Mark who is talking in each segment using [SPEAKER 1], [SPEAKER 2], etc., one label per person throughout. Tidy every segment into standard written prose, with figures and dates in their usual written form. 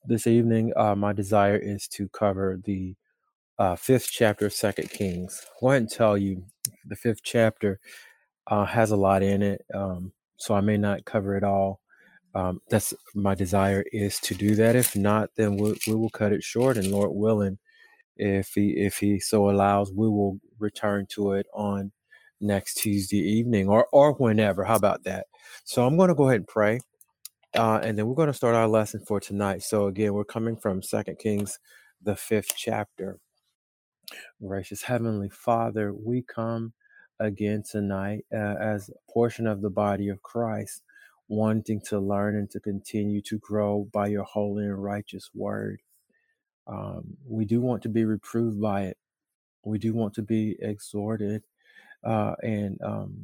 [SPEAKER 1] This evening, my desire is to cover the fifth chapter of Second Kings. I want to tell you, the fifth chapter has a lot in it, so I may not cover it all. That's my desire is to do that. If not, then we will cut it short, and Lord willing, if he so allows, we will return to it on next Tuesday evening or whenever. How about that? So I'm going to go ahead and pray. And then we're going to start our lesson for tonight. So again, we're coming from Second Kings, the fifth chapter. Gracious Heavenly Father, we come again tonight as a portion of the body of Christ, wanting to learn and to continue to grow by your holy and righteous word. We do want to be reproved by it. We do want to be exhorted, and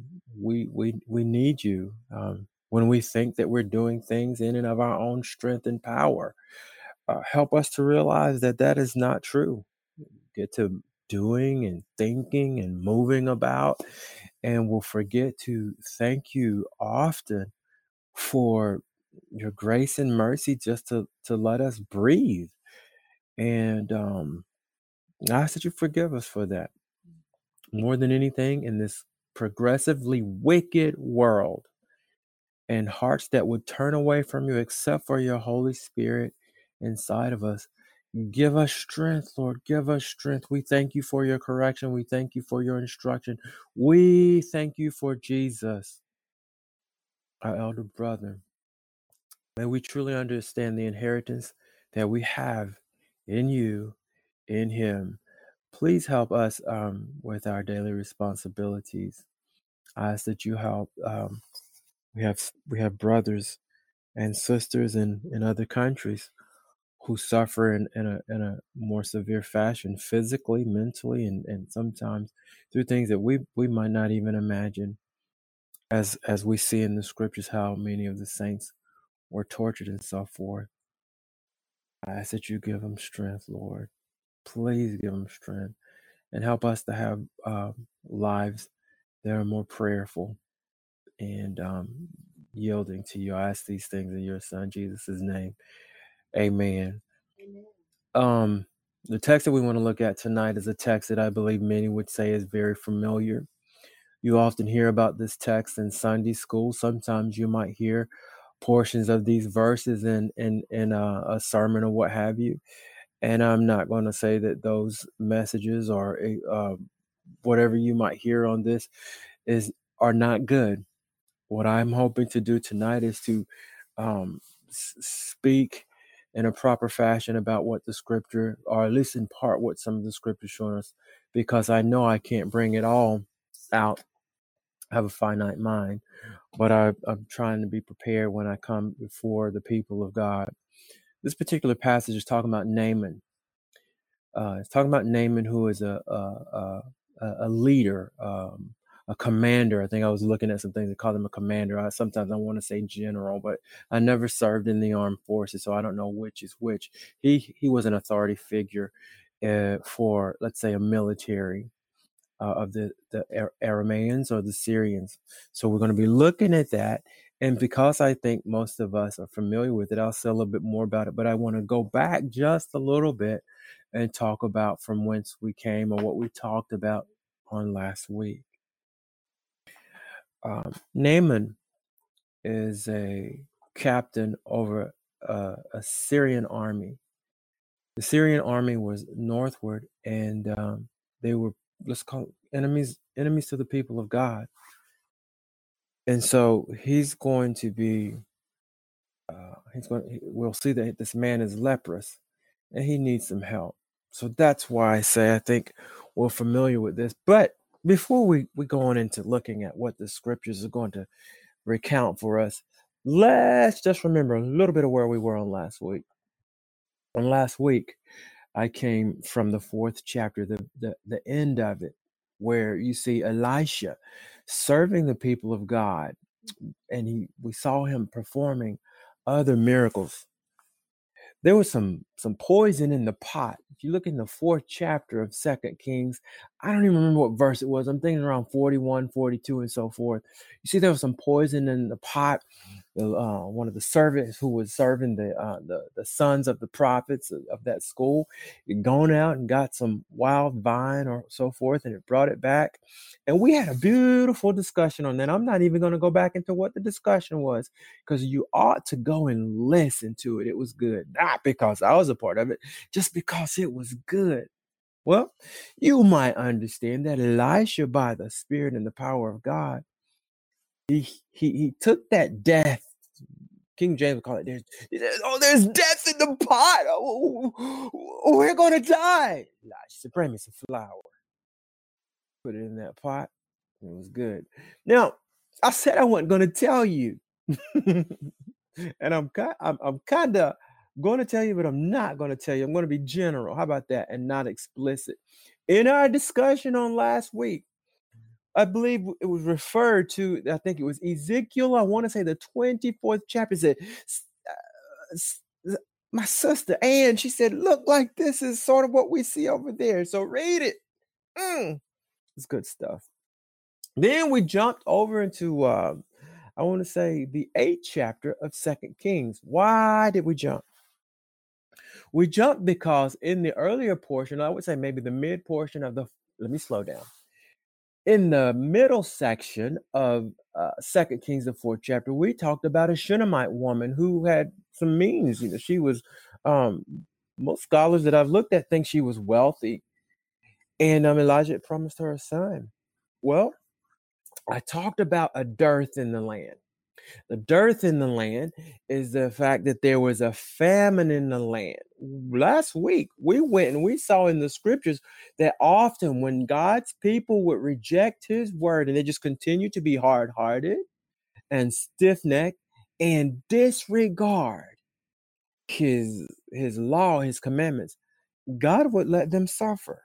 [SPEAKER 1] we need you. When we think that we're doing things in and of our own strength and power, help us to realize that that is not true. Get to doing and thinking and moving about, and we'll forget to thank you often for your grace and mercy just to let us breathe. And I ask that you forgive us for that. More than anything, in this progressively wicked world, and hearts that would turn away from you except for your Holy Spirit inside of us. Give us strength, Lord. Give us strength. We thank you for your correction. We thank you for your instruction. We thank you for Jesus, our elder brother. May we truly understand the inheritance that we have in you, in him. Please help us with our daily responsibilities. I ask that you help. We have brothers and sisters in other countries who suffer in a more severe fashion, physically, mentally, and sometimes through things that we might not even imagine. As we see in the scriptures how many of the saints were tortured and so forth. I ask that you give them strength, Lord. Please give them strength and help us to have lives that are more prayerful and yielding to you. I ask these things in your Son Jesus' name. Amen. The text that we want to look at tonight is a text that I believe many would say is very familiar. You often hear about this text in Sunday school. Sometimes you might hear portions of these verses in a sermon or what have you. And I'm not going to say that those messages or whatever you might hear on this are not good. What I'm hoping to do tonight is to speak in a proper fashion about what the scripture, or at least in part what some of the scripture show us, because I know I can't bring it all out. I have a finite mind, but I'm trying to be prepared when I come before the people of God. This particular passage is talking about Naaman. It's talking about Naaman, who is a leader, a commander. I think I was looking at some things that call him a commander. Sometimes I want to say general, but I never served in the armed forces, so I don't know which is which. He was an authority figure for, let's say, a military of the Arameans or the Syrians. So we're going to be looking at that. And because I think most of us are familiar with it, I'll say a little bit more about it. But I want to go back just a little bit and talk about from whence we came, or what we talked about on last week. Naaman is a captain over a Syrian army. The Syrian army was northward, and they were, let's call it, enemies to the people of God. And so he's going to be, we'll see that this man is leprous and he needs some help. So that's why I say I think we're familiar with this. But before we go on into looking at what the scriptures are going to recount for us, let's just remember a little bit of where we were on last week. On last week, I came from the fourth chapter, the end of it, where you see Elisha serving the people of God, and we saw him performing other miracles. There was some poison in the pot if you look in the 4th chapter of 2nd Kings, I don't even remember what verse it was. I'm thinking around 41, 42, and so forth. You see, there was some poison in the pot. One of the servants who was serving the sons of the prophets of that school, had gone out and got some wild vine or so forth, and it brought it back. And we had a beautiful discussion on that. I'm not even going to go back into what the discussion was, because you ought to go and listen to it. It was good, not because I was a part of it, just because it was good. Well, you might understand that Elisha, by the Spirit and the power of God, he took that death. King James would call it, there's death in the pot. We're going to die. Elisha said, bring me some flour. Put it in that pot. It was good. Now, I said I wasn't going to tell you. And I'm kind of going to tell you, but I'm not going to tell you. I'm going to be general. How about that? And not explicit. In our discussion on last week, I believe it was referred to, I think it was Ezekiel, I want to say the 24th chapter, said, my sister Ann, she said, look, like this is sort of what we see over there. So read it. It's good stuff. Then we jumped over into, I want to say, the 8th chapter of 2nd Kings. Why did we jump? We jumped because in the earlier portion, I would say maybe the mid portion of let me slow down. In the middle section of 2nd Kings, the 4th chapter, we talked about a Shunammite woman who had some means. She was, most scholars that I've looked at think she was wealthy. And Elijah promised her a son. Well, I talked about a dearth in the land. The dearth in the land is the fact that there was a famine in the land. Last week, we went and we saw in the scriptures that often when God's people would reject his word and they just continue to be hard-hearted and stiff-necked and disregard his law, his commandments, God would let them suffer.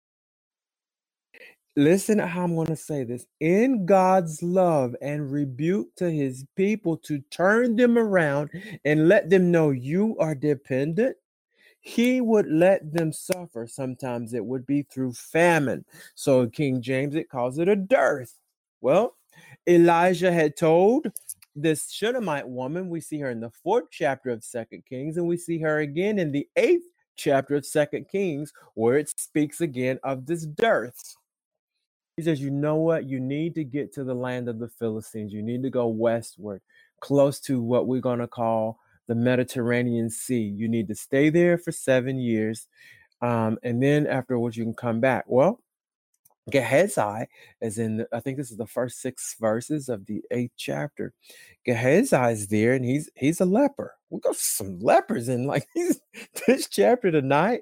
[SPEAKER 1] Listen to how I'm going to say this. In God's love and rebuke to his people to turn them around and let them know you are dependent, he would let them suffer. Sometimes it would be through famine. So King James, it calls it a dearth. Well, Elijah had told this Shunammite woman, we see her in the 4th chapter of 2nd Kings, and we see her again in the 8th chapter of 2nd Kings, where it speaks again of this dearth. He says, you know what? You need to get to the land of the Philistines. You need to go westward, close to what we're going to call the Mediterranean Sea. You need to stay there for 7 years. And then afterwards, you can come back. Well, Gehazi is I think this is the first 6 verses of the 8th chapter. Gehazi is there, and he's a leper. We got some lepers in like this chapter tonight.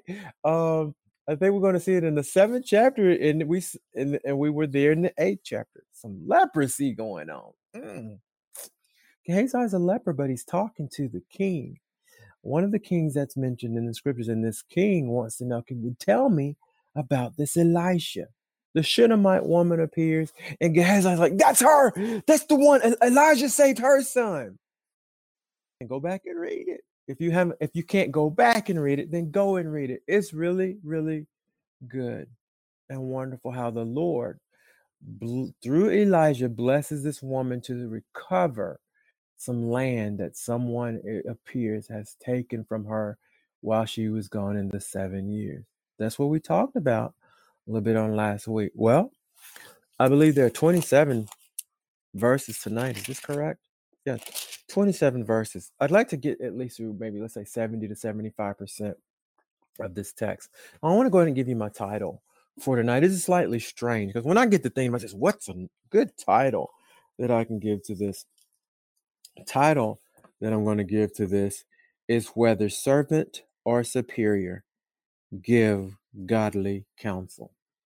[SPEAKER 1] I think we're going to see it in the 7th chapter, and we were there in the 8th chapter. Some leprosy going on. Gehazi is a leper, but he's talking to the king. One of the kings that's mentioned in the scriptures, and this king wants to know, can you tell me about this Elisha? The Shunammite woman appears, and Gehazi's like, that's her. That's the one. Elijah saved her son. And go back and read it. If you can't go back and read it, then go and read it. It's really, really good and wonderful how the Lord, through Elijah, blesses this woman to recover some land that someone, it appears, has taken from her while she was gone in the 7 years. That's what we talked about a little bit on last week. Well, I believe there are 27 verses tonight. Is this correct? Yeah, 27 verses. I'd like to get at least through maybe, let's say, 70 to 75% of this text. I want to go ahead and give you my title for tonight. This is slightly strange because when I get the theme, I say, what's a good title that I can give to this? The title that I'm going to give to this is Whether Servant or Superior, Give Godly Counsel.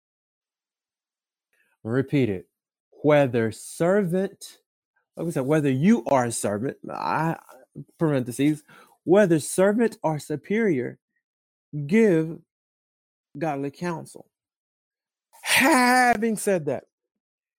[SPEAKER 1] I'll repeat it. Whether servant, like we said, whether you are a servant, parentheses, whether servant or superior, give godly counsel. Having said that,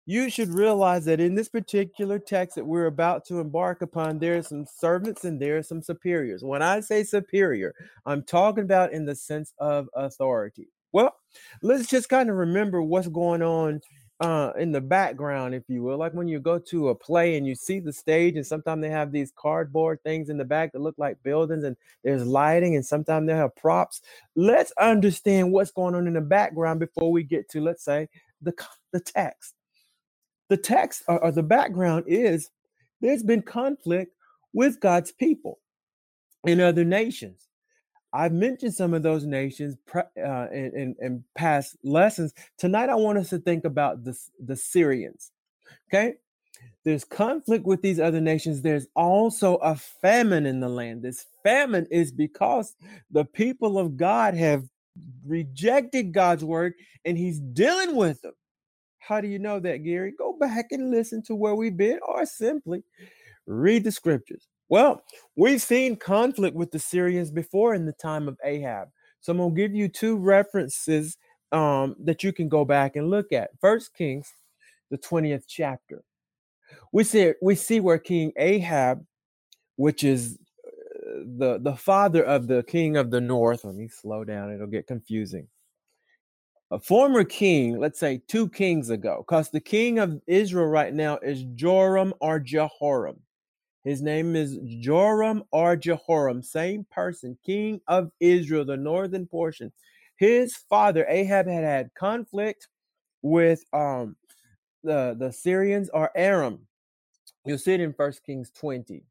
[SPEAKER 1] You should realize that in this particular text that we're about to embark upon, there are some servants and there are some superiors. When I say superior, I'm talking about in the sense of authority. Well, let's just kind of remember what's going on in the background, if you will. Like when you go to a play and you see the stage, and sometimes they have these cardboard things in the back that look like buildings, and there's lighting, and sometimes they have props. Let's understand what's going on in the background before we get to, let's say, the text. The text or the background is there's been conflict with God's people in other nations. I've mentioned some of those nations in past lessons. Tonight, I want us to think about the Syrians. Okay, there's conflict with these other nations. There's also a famine in the land. This famine is because the people of God have rejected God's word, and He's dealing with them. How do you know that, Gary? Go back and listen to where we've been, or simply read the scriptures. Well, we've seen conflict with the Syrians before in the time of Ahab. So I'm going to give you two references that you can go back and look at. First Kings, the 20th chapter. We see where King Ahab, which is the father of the king of the north. Let me slow down, it'll get confusing. A former king, let's say 2 kings ago, because the king of Israel right now is Joram or Jehoram. His name is Joram or Jehoram, same person, king of Israel, the northern portion. His father Ahab had conflict with the Syrians or Aram. You'll see it in 1 Kings 20.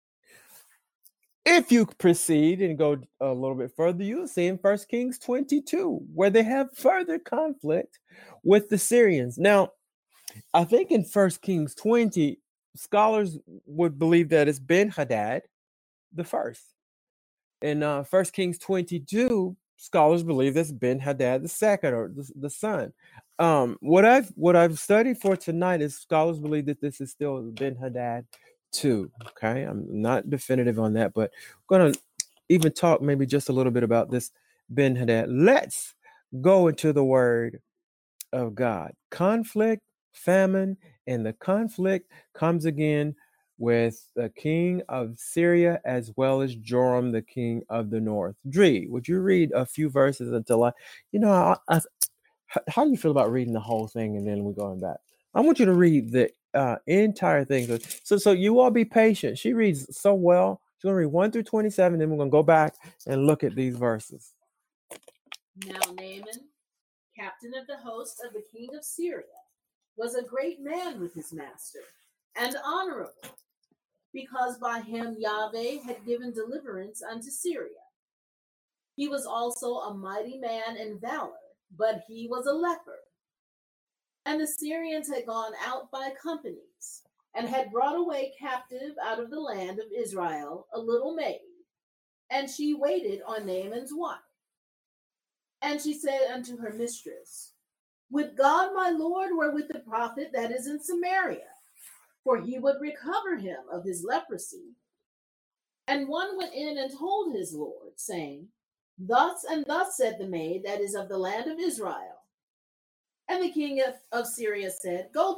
[SPEAKER 1] If you proceed and go a little bit further, you'll see in 1 Kings 22, where they have further conflict with the Syrians. Now, I think in 1 Kings 20, scholars would believe that it's Ben-Hadad the first. In 1 Kings 22, scholars believe that's Ben-Hadad the second, or the son. What I've studied for tonight is scholars believe that this is still Ben-Hadad too. Okay, I'm not definitive on that, but I'm going to even talk maybe just a little bit about this Ben-Hadad. Let's go into the word of God. Conflict, famine, and the conflict comes again with the king of Syria as well as Joram, the king of the north. Dree, would you read a few verses until how do you feel about reading the whole thing and then we're going back? I want you to read the entire thing. So you all be patient. She reads so well. She's going to read 1 through 27, then we're going to go back and look at these verses.
[SPEAKER 2] Now Naaman, captain of the host of the king of Syria, was a great man with his master, and honorable, because by him Yahweh had given deliverance unto Syria. He was also a mighty man in valor, but he was a leper. And the Syrians had gone out by companies, and had brought away captive out of the land of Israel a little maid, and she waited on Naaman's wife. And she said unto her mistress, Would God my Lord were with the prophet that is in Samaria, for he would recover him of his leprosy. And one went in and told his Lord, saying, Thus and thus said the maid that is of the land of Israel. And the king of Syria said, Go,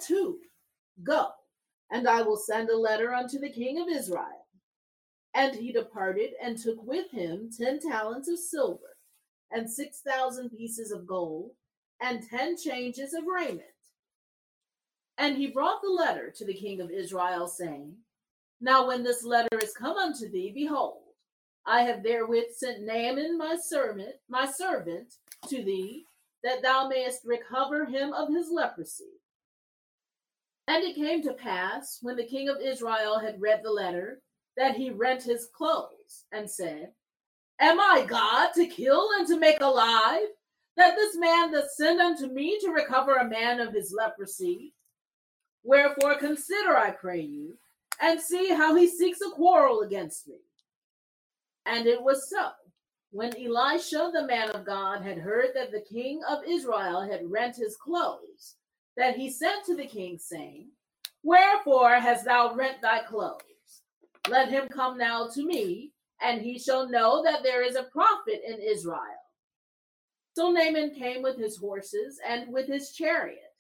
[SPEAKER 2] and I will send a letter unto the king of Israel. And he departed and took with him 10 talents of silver, and 6,000 pieces of gold, and 10 changes of raiment. And he brought the letter to the king of Israel, saying, Now when this letter is come unto thee, behold, I have therewith sent Naaman my servant to thee, that thou mayest recover him of his leprosy. And it came to pass, when the king of Israel had read the letter, that he rent his clothes, and said, Am I God to kill and to make alive, that this man doth send unto me to recover a man of his leprosy? Wherefore consider, I pray you, and see how he seeks a quarrel against me. And it was so, when Elisha the man of God had heard that the king of Israel had rent his clothes, that he sent to the king, saying, Wherefore hast thou rent thy clothes? Let him come now to me, and he shall know that there is a prophet in Israel. So Naaman came with his horses and with his chariot,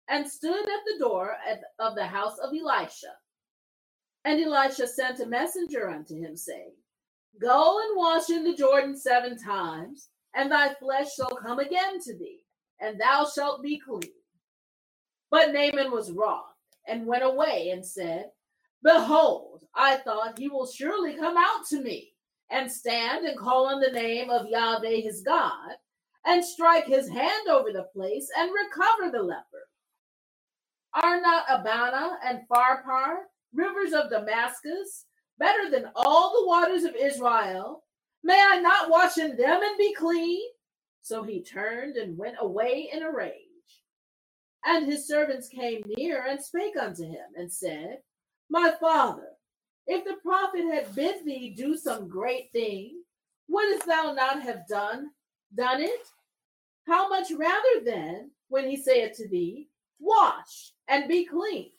[SPEAKER 2] and stood at the door of the house of Elisha. And Elisha sent a messenger unto him, saying, Go and wash in the Jordan 7 times, and thy flesh shall come again to thee, and thou shalt be clean. But Naaman was wroth, and went away, and said, Behold, I thought he will surely come out to me, and stand and call on the name of Yahweh his God, and strike his hand over the place, and recover the leper. Are not Abana and Pharpar, rivers of Damascus, better than all the waters of Israel? May I not wash in them and be clean? So he turned and went away in a rage. And his servants came near and spake unto him, and said, My father, if the prophet had bid thee do some great thing, wouldst thou not have done it? How much rather then, when he saith to thee, Wash and be clean?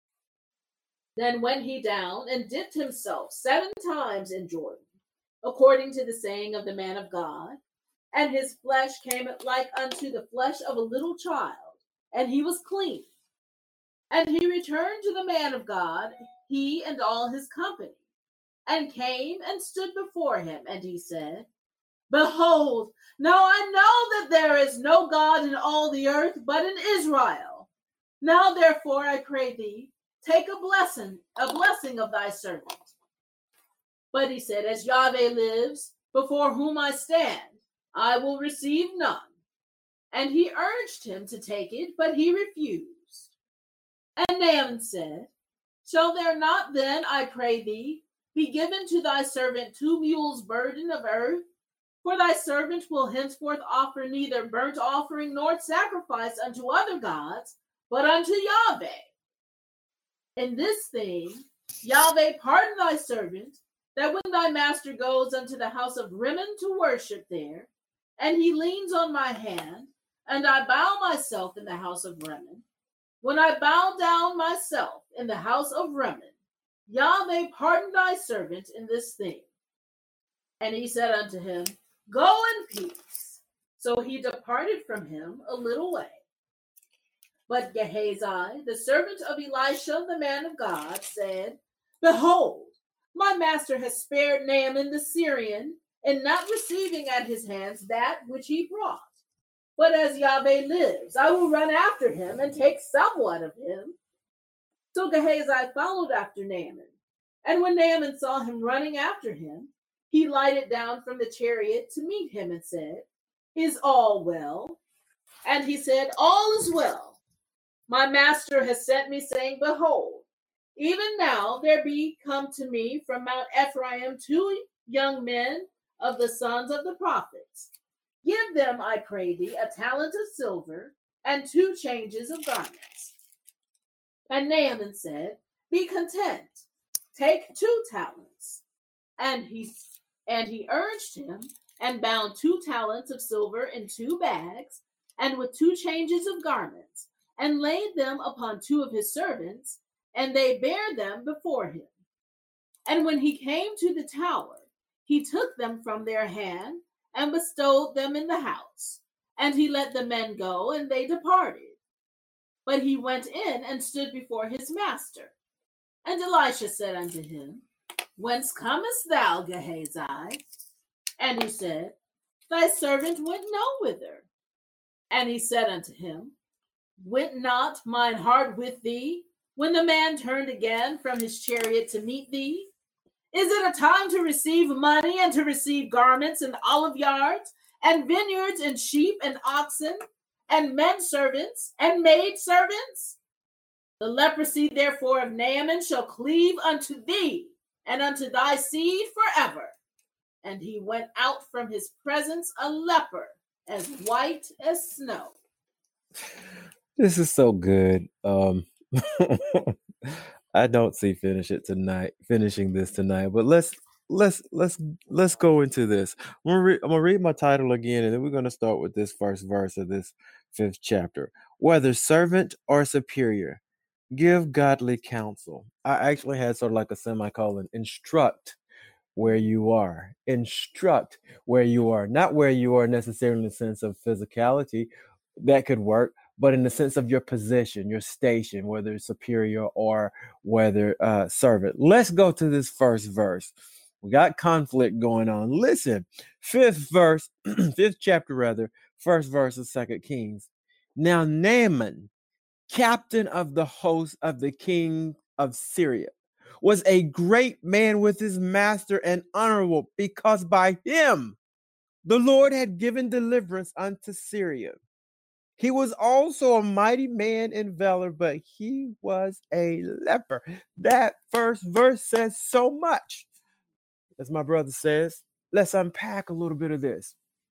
[SPEAKER 2] Then went he down and dipped himself 7 times in Jordan, according to the saying of the man of God, and his flesh came like unto the flesh of a little child, and he was clean. And he returned to the man of God, he and all his company, and came and stood before him, and he said, Behold, now I know that there is no God in all the earth but in Israel. Now therefore I pray thee, take a blessing of thy servant. But he said, As Yahweh lives, before whom I stand, I will receive none. And he urged him to take it, but he refused. And Naaman said, Shall there not then, I pray thee, be given to thy servant 2 mules burden of earth? For thy servant will henceforth offer neither burnt offering nor sacrifice unto other gods, but unto Yahweh. In this thing, Yahweh pardon thy servant, that when thy master goes unto the house of Rimmon to worship there, and he leans on my hand, and I bow myself in the house of Rimmon, when I bow down myself in the house of Rimmon, Yahweh pardon thy servant in this thing. And he said unto him, Go in peace. So he departed from him a little way. But Gehazi, the servant of Elisha, the man of God, said, Behold, my master has spared Naaman the Syrian, in not receiving at his hands that which he brought. But as Yahweh lives, I will run after him and take somewhat of him. So Gehazi followed after Naaman. And when Naaman saw him running after him, he lighted down from the chariot to meet him and said, Is all well? And he said, All is well. My master has sent me, saying, Behold, even now there be come to me from Mount Ephraim 2 young men of the sons of the prophets. Give them, I pray thee, a talent of silver and 2 changes of garments. And Naaman said, Be content, take 2 talents. And he urged him, and bound 2 talents of silver in 2 bags, and with 2 changes of garments, and laid them upon 2 of his servants, and they bare them before him. And when he came to the tower, he took them from their hand, and bestowed them in the house. And he let the men go, and they departed. But he went in and stood before his master. And Elisha said unto him, Whence comest thou, Gehazi? And he said, Thy servant went no whither. And he said unto him, Went not mine heart with thee, when the man turned again from his chariot to meet thee? Is it a time to receive money and to receive garments and olive yards and vineyards and sheep and oxen and men servants and maid servants? The leprosy therefore of Naaman shall cleave unto thee and unto thy seed forever. And he went out from his presence a leper, as white as snow.
[SPEAKER 1] This is so good. I don't see finishing this tonight, but let's go into this. I'm gonna read my title again, and then we're gonna start with this first verse of this 5th chapter. Whether servant or superior, give godly counsel. I actually had sort of like a semicolon. Instruct where you are. Instruct where you are, not where you are necessarily in the sense of physicality. That could work, but in the sense of your position, your station, whether it's superior or whether servant. Let's go to this first verse. We got conflict going on. Listen, fifth verse, fifth chapter rather, first verse of 2 Kings. Now Naaman, captain of the host of the king of Syria, was a great man with his master and honorable, because by him the Lord had given deliverance unto Syria. He was also a mighty man in valor, but he was a leper. That first verse says so much. As my brother says, let's unpack a little bit of this.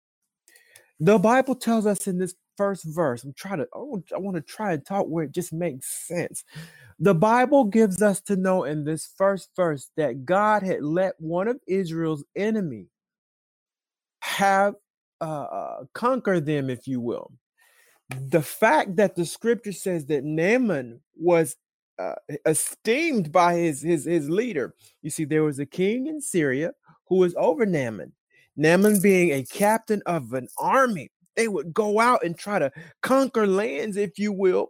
[SPEAKER 1] The Bible tells us in this first verse, I want to try and talk where it just makes sense. The Bible gives us to know in this first verse that God had let one of Israel's enemies have conquer them, if you will. The fact that the scripture says that Naaman was esteemed by his leader. You see, there was a king in Syria who was over Naaman. Naaman being a captain of an army. They would go out and try to conquer lands, if you will.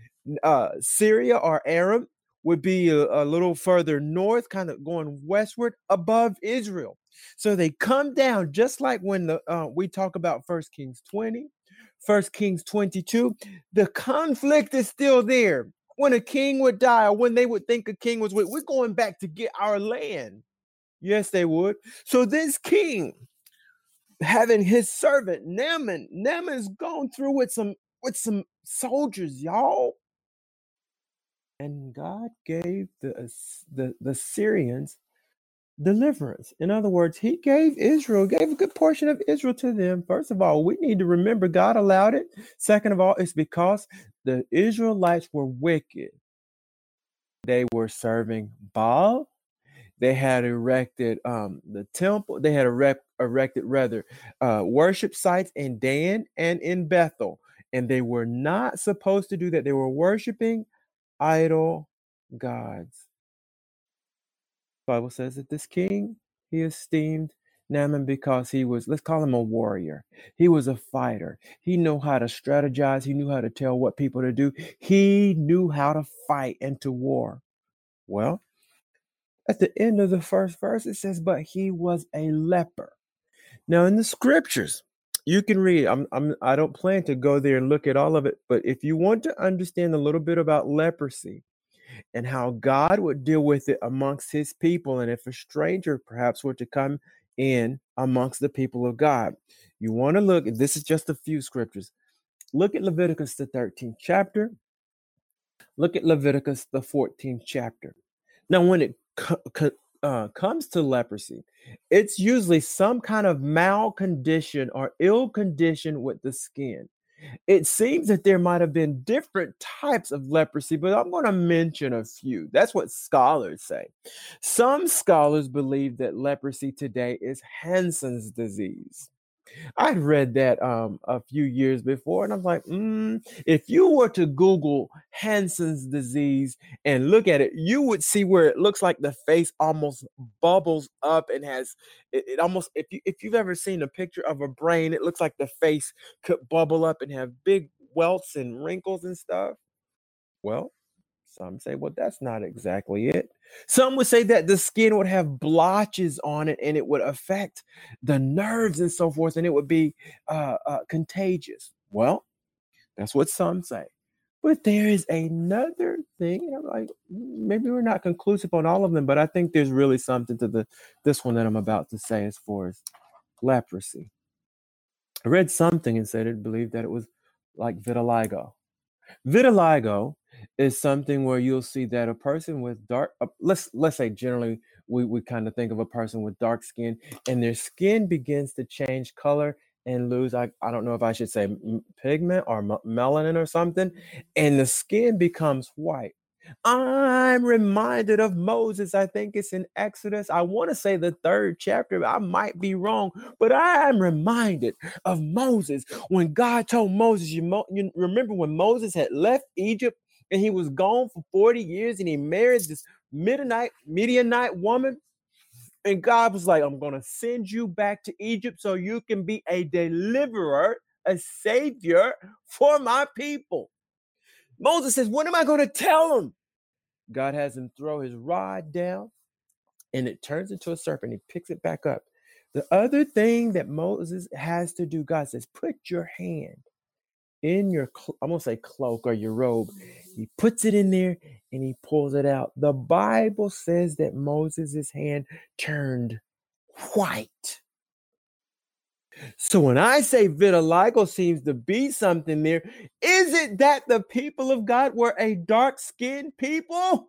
[SPEAKER 1] Syria or Aram would be a little further north, kind of going westward above Israel. So they come down, just like when we talk about 1 Kings 20, 1 Kings 22. The conflict is still there. When a king would die, or when they would think a king was we're going back to get our land. Yes, they would. So this king, having his servant Naaman's gone through with some soldiers, y'all. And God gave the Syrians deliverance. In other words, he gave a good portion of Israel to them. First of all, we need to remember God allowed it. Second of all, it's because the Israelites were wicked. They were serving Baal. They had erected the temple. They had erected worship sites in Dan and in Bethel. And they were not supposed to do that. They were worshiping idol gods. The Bible says that this king, he esteemed Naaman because he was, let's call him a warrior. He was a fighter. He knew how to strategize. He knew how to tell what people to do. He knew how to fight and to war. Well, at the end of the first verse, it says, but he was a leper. Now, in the scriptures, you can read. I don't plan to go there and look at all of it, but if you want to understand a little bit about leprosy and how God would deal with it amongst his people, and if a stranger perhaps were to come in amongst the people of God, you want to look, this is just a few scriptures. Look at Leviticus, the 13th chapter. Look at Leviticus, the 14th chapter. Now, when it comes to leprosy, it's usually some kind of malcondition or ill condition with the skin. It seems that there might have been different types of leprosy, but I'm going to mention a few. That's what scholars say. Some scholars believe that leprosy today is Hansen's disease. I'd read that a few years before, and I'm like, if you were to Google Hansen's disease and look at it, you would see where it looks like the face almost bubbles up and has it almost. If you've ever seen a picture of a brain, it looks like the face could bubble up and have big welts and wrinkles and stuff. Well, some say, well, that's not exactly it. Some would say that the skin would have blotches on it and it would affect the nerves and so forth, and it would be contagious. Well, that's what some say. But there is another thing, and I'm like, maybe we're not conclusive on all of them, but I think there's really something to this one that I'm about to say as far as leprosy. I read something and said it believed that it was like vitiligo. Vitiligo is something where you'll see that a person with dark, let's say generally we kind of think of a person with dark skin, and their skin begins to change color and lose, I don't know if I should say pigment or melanin or something, and the skin becomes white. I'm reminded of Moses. I think it's in Exodus. I want to say the 3rd chapter. I might be wrong, but I am reminded of Moses when God told Moses, you remember when Moses had left Egypt and he was gone for 40 years and he married this Midianite woman. And God was like, I'm going to send you back to Egypt so you can be a deliverer a savior for my people. Moses says, what am I going to tell him? God has him throw his rod down, and it turns into a serpent. He picks it back up. The other thing that Moses has to do, God says, put your hand in your, I'm going to say cloak or your robe. He puts it in there and he pulls it out. The Bible says that Moses' hand turned white. So when I say vitiligo seems to be something there, is it that the people of God were a dark-skinned people?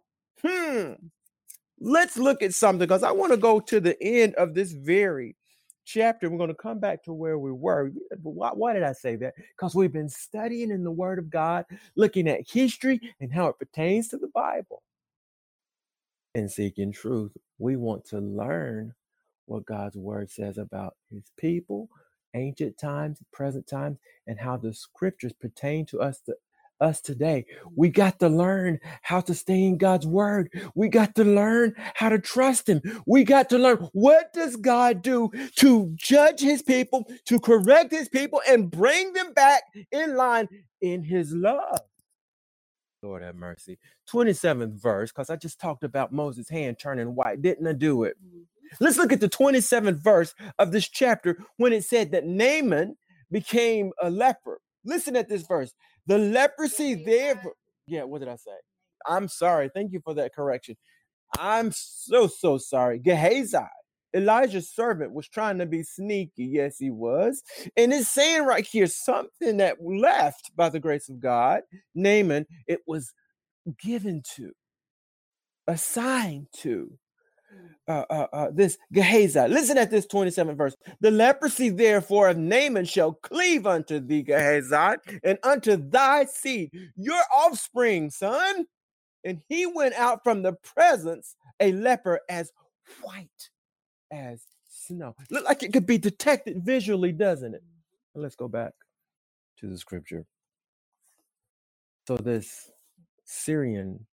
[SPEAKER 1] Let's look at something, because I want to go to the end of this very chapter. We're going to come back to where we were. Why did I say that? Because we've been studying in the Word of God, looking at history and how it pertains to the Bible. And seeking truth, we want to learn what God's Word says about his people, ancient times, present times, and how the scriptures pertain to us today. We got to learn how to stay in God's Word. We got to learn how to trust him. We got to learn, what does God do to judge his people, to correct his people, and bring them back in line in his love. Lord have mercy. 27th verse, because I just talked about Moses' hand turning white. Didn't I do it? Let's look at the 27th verse of this chapter, when it said that Naaman became a leper. Listen at this verse. The leprosy there. Yeah, what did I say? I'm sorry. Thank you for that correction. I'm so sorry. Gehazi, Elijah's servant, was trying to be sneaky. Yes, he was. And it's saying right here something that left by the grace of God. Naaman, it was given to, assigned to this Gehazi. Listen at this 27th verse. The leprosy therefore of Naaman shall cleave unto thee, Gehazi, and unto thy seed, your offspring, son. And he went out from the presence a leper as white as snow. Look like it could be detected visually, doesn't it? Let's go back to the scripture. So this Syrian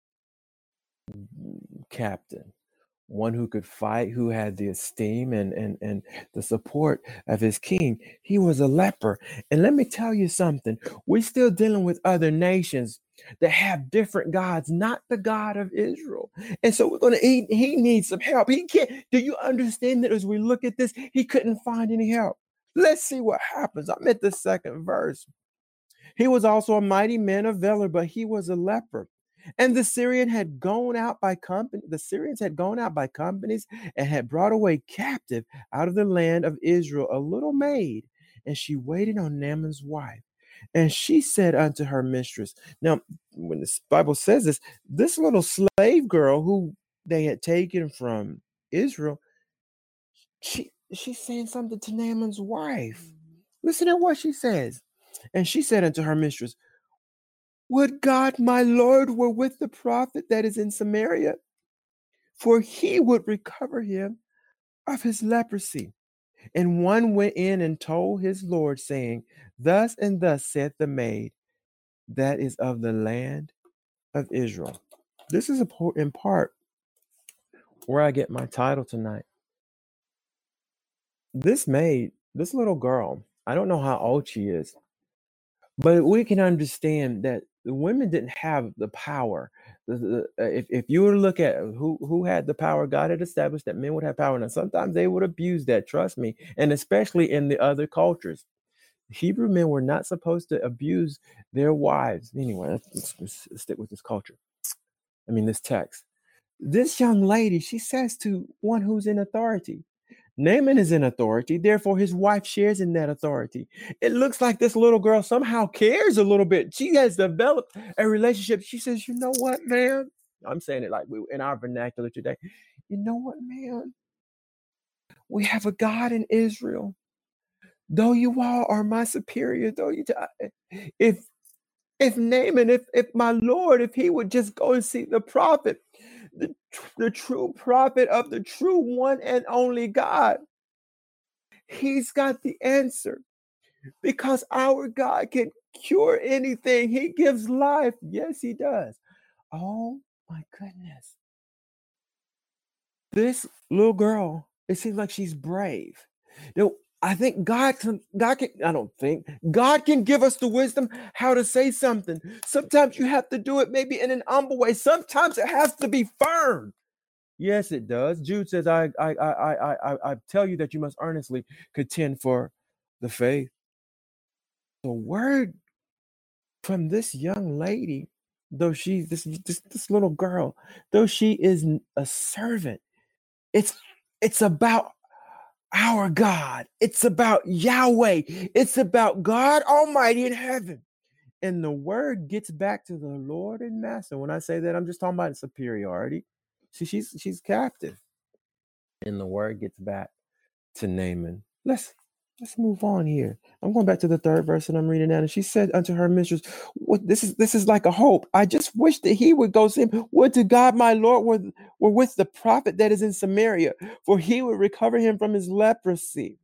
[SPEAKER 1] captain, one who could fight, who had the esteem and the support of his king, he was a leper. And let me tell you something, we're still dealing with other nations that have different gods, not the God of Israel. And so he needs some help. He can't. Do you understand that as we look at this, he couldn't find any help? Let's see what happens. I'm at the second verse. He was also a mighty man of valor, but he was a leper. And the Syrians had gone out by companies and had brought away captive out of the land of Israel a little maid, and she waited on Naaman's wife. And she said unto her mistress. Now, when the Bible says this little slave girl who they had taken from Israel, she's saying something to Naaman's wife. Listen to what she says. And she said unto her mistress, would God my Lord were with the prophet that is in Samaria, for he would recover him of his leprosy. And one went in and told his Lord, saying, thus and thus saith the maid that is of the land of Israel. This is in part where I get my title tonight. This maid, this little girl, I don't know how old she is, but we can understand that the women didn't have the power. If you were to look at who had the power, God had established that men would have power. Now, sometimes they would abuse that, trust me, and especially in the other cultures. Hebrew men were not supposed to abuse their wives. Anyway, let's stick with this culture. This text. This young lady, she says to one who's in authority, Naaman is in authority, therefore his wife shares in that authority. It looks like this little girl somehow cares a little bit. She has developed a relationship. She says, you know what, man? I'm saying it like we in our vernacular today. You know what, man? We have a God in Israel. Though you all are my superior, if Naaman, if my Lord, if he would just go and see the prophet, the true prophet of the true one and only God, he's got the answer, because our God can cure anything. He gives life. Yes, he does. Oh my goodness. This little girl, it seems like she's brave. I think God can, I don't think God can give us the wisdom how to say something. Sometimes you have to do it maybe in an humble way. Sometimes it has to be firm. Yes, it does. Jude says, I tell you that you must earnestly contend for the faith. The word from this young lady, though she's this little girl, though she is a servant, it's about our God. It's about Yahweh. It's about God Almighty in heaven. And the word gets back to the Lord and Master. When I say that, I'm just talking about superiority. See, she's captive. And the word gets back to Naaman. Let's move on here. I'm going back to the 3rd verse and I'm reading that. And she said unto her mistress, "What this is like a hope. I just wish that he would go say, would to God my Lord were with the prophet that is in Samaria, for he would recover him from his leprosy."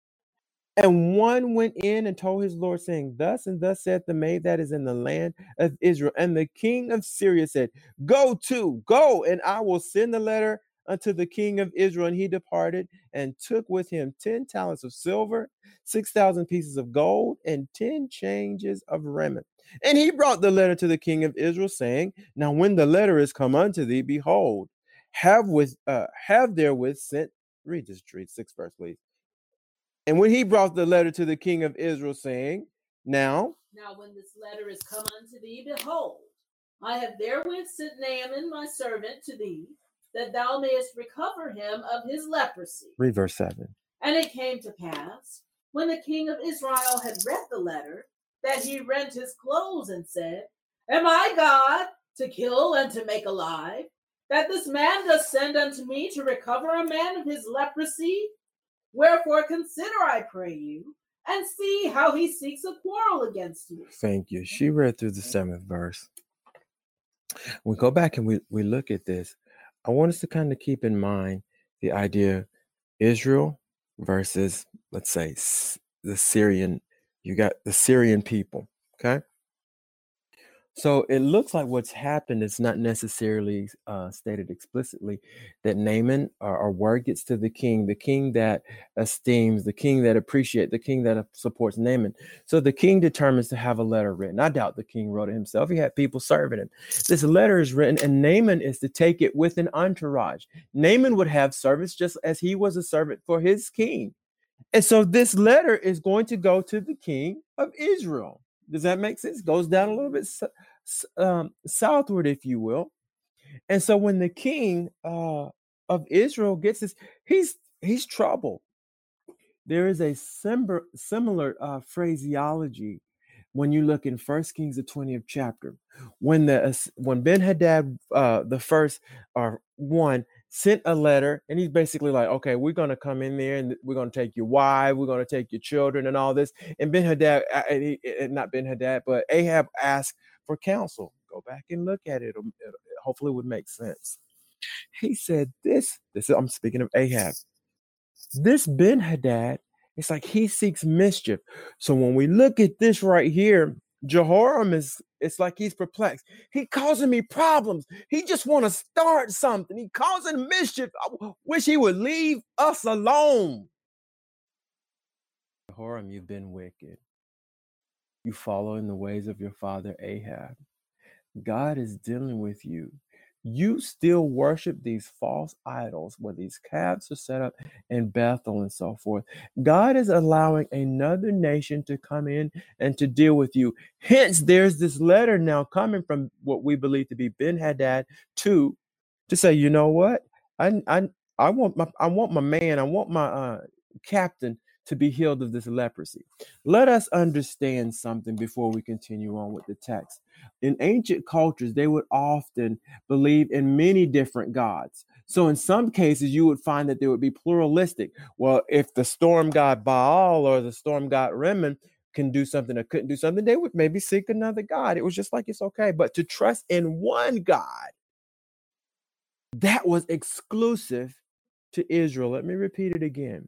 [SPEAKER 1] And one went in and told his Lord, saying, Thus and thus saith the maid that is in the land of Israel. And the king of Syria said, Go, and I will send the letter unto the king of Israel. And he departed and took with him 10 talents of silver, 6,000 pieces of gold, and 10 changes of raiment. And he brought the letter to the king of Israel, saying, Now when the letter is come unto thee, behold, have therewith sent. Read this 6th verse, please. And when he brought the letter to the king of Israel, saying, Now
[SPEAKER 2] when this letter is come unto thee, behold, I have therewith sent Naaman my servant to thee, that thou mayest recover him of his leprosy.
[SPEAKER 1] Read verse 7.
[SPEAKER 2] And it came to pass, when the king of Israel had read the letter, that he rent his clothes and said, Am I God to kill and to make alive, that this man does send unto me to recover a man of his leprosy? Wherefore consider, I pray you, and see how he seeks a quarrel against you.
[SPEAKER 1] Thank you. She read through the 7th verse. We go back and we look at this. I want us to kind of keep in mind the idea Israel versus, let's say, the Syrian. You got the Syrian people, okay? So it looks like what's happened is not necessarily stated explicitly that Naaman, or word gets to the king that esteems, the king that appreciates, the king that supports Naaman. So the king determines to have a letter written. I doubt the king wrote it himself. He had people serving him. This letter is written, and Naaman is to take it with an entourage. Naaman would have servants just as he was a servant for his king. And so this letter is going to go to the king of Israel. Does that make sense? Goes down a little bit southward, if you will. And so when the king of Israel gets this, he's troubled. There is a similar phraseology when you look in 1 Kings, the 20th chapter, when Ben-Hadad, the first or one, sent a letter, and he's basically like, okay, we're going to come in there and we're going to take your wife, we're going to take your children and all this. And Ben-Hadad, not Ben-Hadad, but Ahab asked for counsel. Go back and look at it. Hopefully it would make sense. He said this I'm speaking of Ahab. This Ben-Hadad, it's like he seeks mischief. So when we look at this right here, Jehoram it's like he's perplexed. He causing me problems. He just want to start something. He causing mischief. I wish he would leave us alone. Jehoram, you've been wicked. You follow in the ways of your father Ahab. God is dealing with you. You still worship these false idols where these calves are set up in Bethel and so forth. God is allowing another nation to come in and to deal with you. Hence, there's this letter now coming from what we believe to be Ben-Hadad to say, you know what? I want my man, I want my captain to be healed of this leprosy. Let us understand something before we continue on with the text. In ancient cultures, they would often believe in many different gods. So in some cases, you would find that they would be pluralistic. Well, if the storm god Baal or the storm god Rimmon can do something or couldn't do something, they would maybe seek another god. It was just like, it's okay. But to trust in one God, that was exclusive to Israel. Let me repeat it again.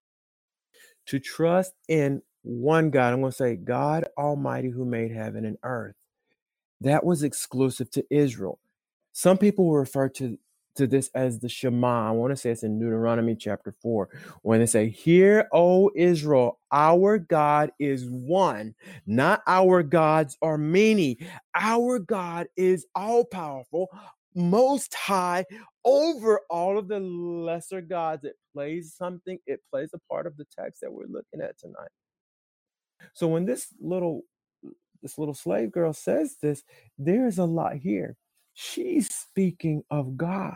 [SPEAKER 1] To trust in one God, I'm going to say God Almighty who made heaven and earth. That was exclusive to Israel. Some people will refer to to this as the Shema. I want to say it's in Deuteronomy chapter 4, when they say, "Hear, O Israel, our God is one, not our gods are many. Our God is all powerful, most high, over all of the lesser gods." It plays a part of the text that we're looking at tonight. So when this little slave girl says this, there's a lot here. She's speaking of God.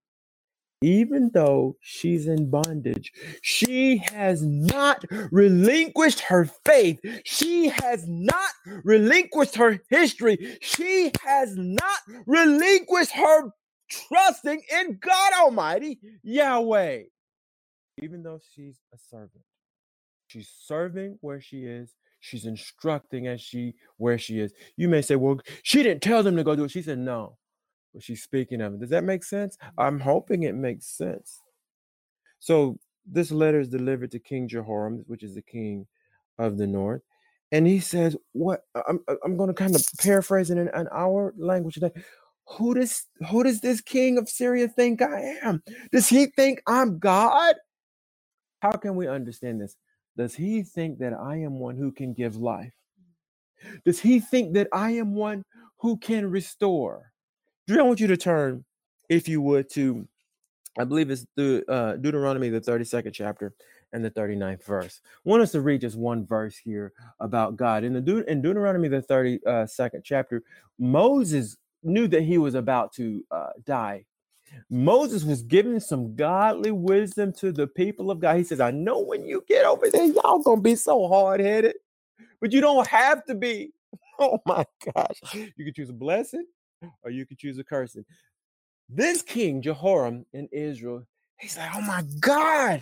[SPEAKER 1] Even though she's in bondage, she has not relinquished her faith. She has not relinquished her history. She has not relinquished her trusting in God Almighty, Yahweh. Even though she's a servant, she's serving where she is. She's instructing where she is. You may say, well, she didn't tell them to go do it. She said no, but she's speaking of it. Does that make sense? I'm hoping it makes sense. So this letter is delivered to King Jehoram, which is the king of the north. And he says, what I'm going to kind of paraphrase it in our language today. Who does this king of Syria think I am? Does he think I'm God? How can we understand this? Does he think that I am one who can give life? Does he think that I am one who can restore? Drew, I want you to turn, if you would, to, I believe it's Deuteronomy, the 32nd chapter and the 39th verse. I want us to read just one verse here about God. In Deuteronomy, the 32nd chapter, Moses knew that he was about to die. Moses was giving some godly wisdom to the people of God. He says, I know when you get over there, y'all gonna be so hard-headed, but you don't have to be. Oh my gosh. You can choose a blessing or you can choose a cursing. This king, Jehoram in Israel, he's like, oh my God,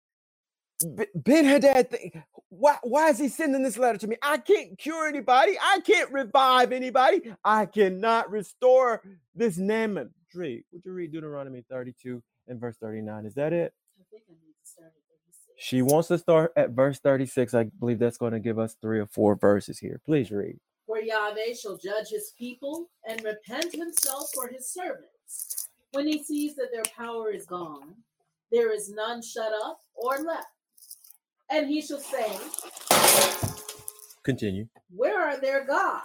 [SPEAKER 1] Ben-Hadad, why is he sending this letter to me? I can't cure anybody. I can't revive anybody. I cannot restore this Naaman. Dre, would you read Deuteronomy 32 and verse 39? Is that it?
[SPEAKER 2] I think I need to start at 36.
[SPEAKER 1] She wants to start at verse 36. I believe that's going to give us 3 or 4 verses here. Please read.
[SPEAKER 2] For Yahweh shall judge his people and repent himself for his servants. When he sees that their power is gone, there is none shut up or left. And he shall say,
[SPEAKER 1] Continue.
[SPEAKER 2] where are their gods?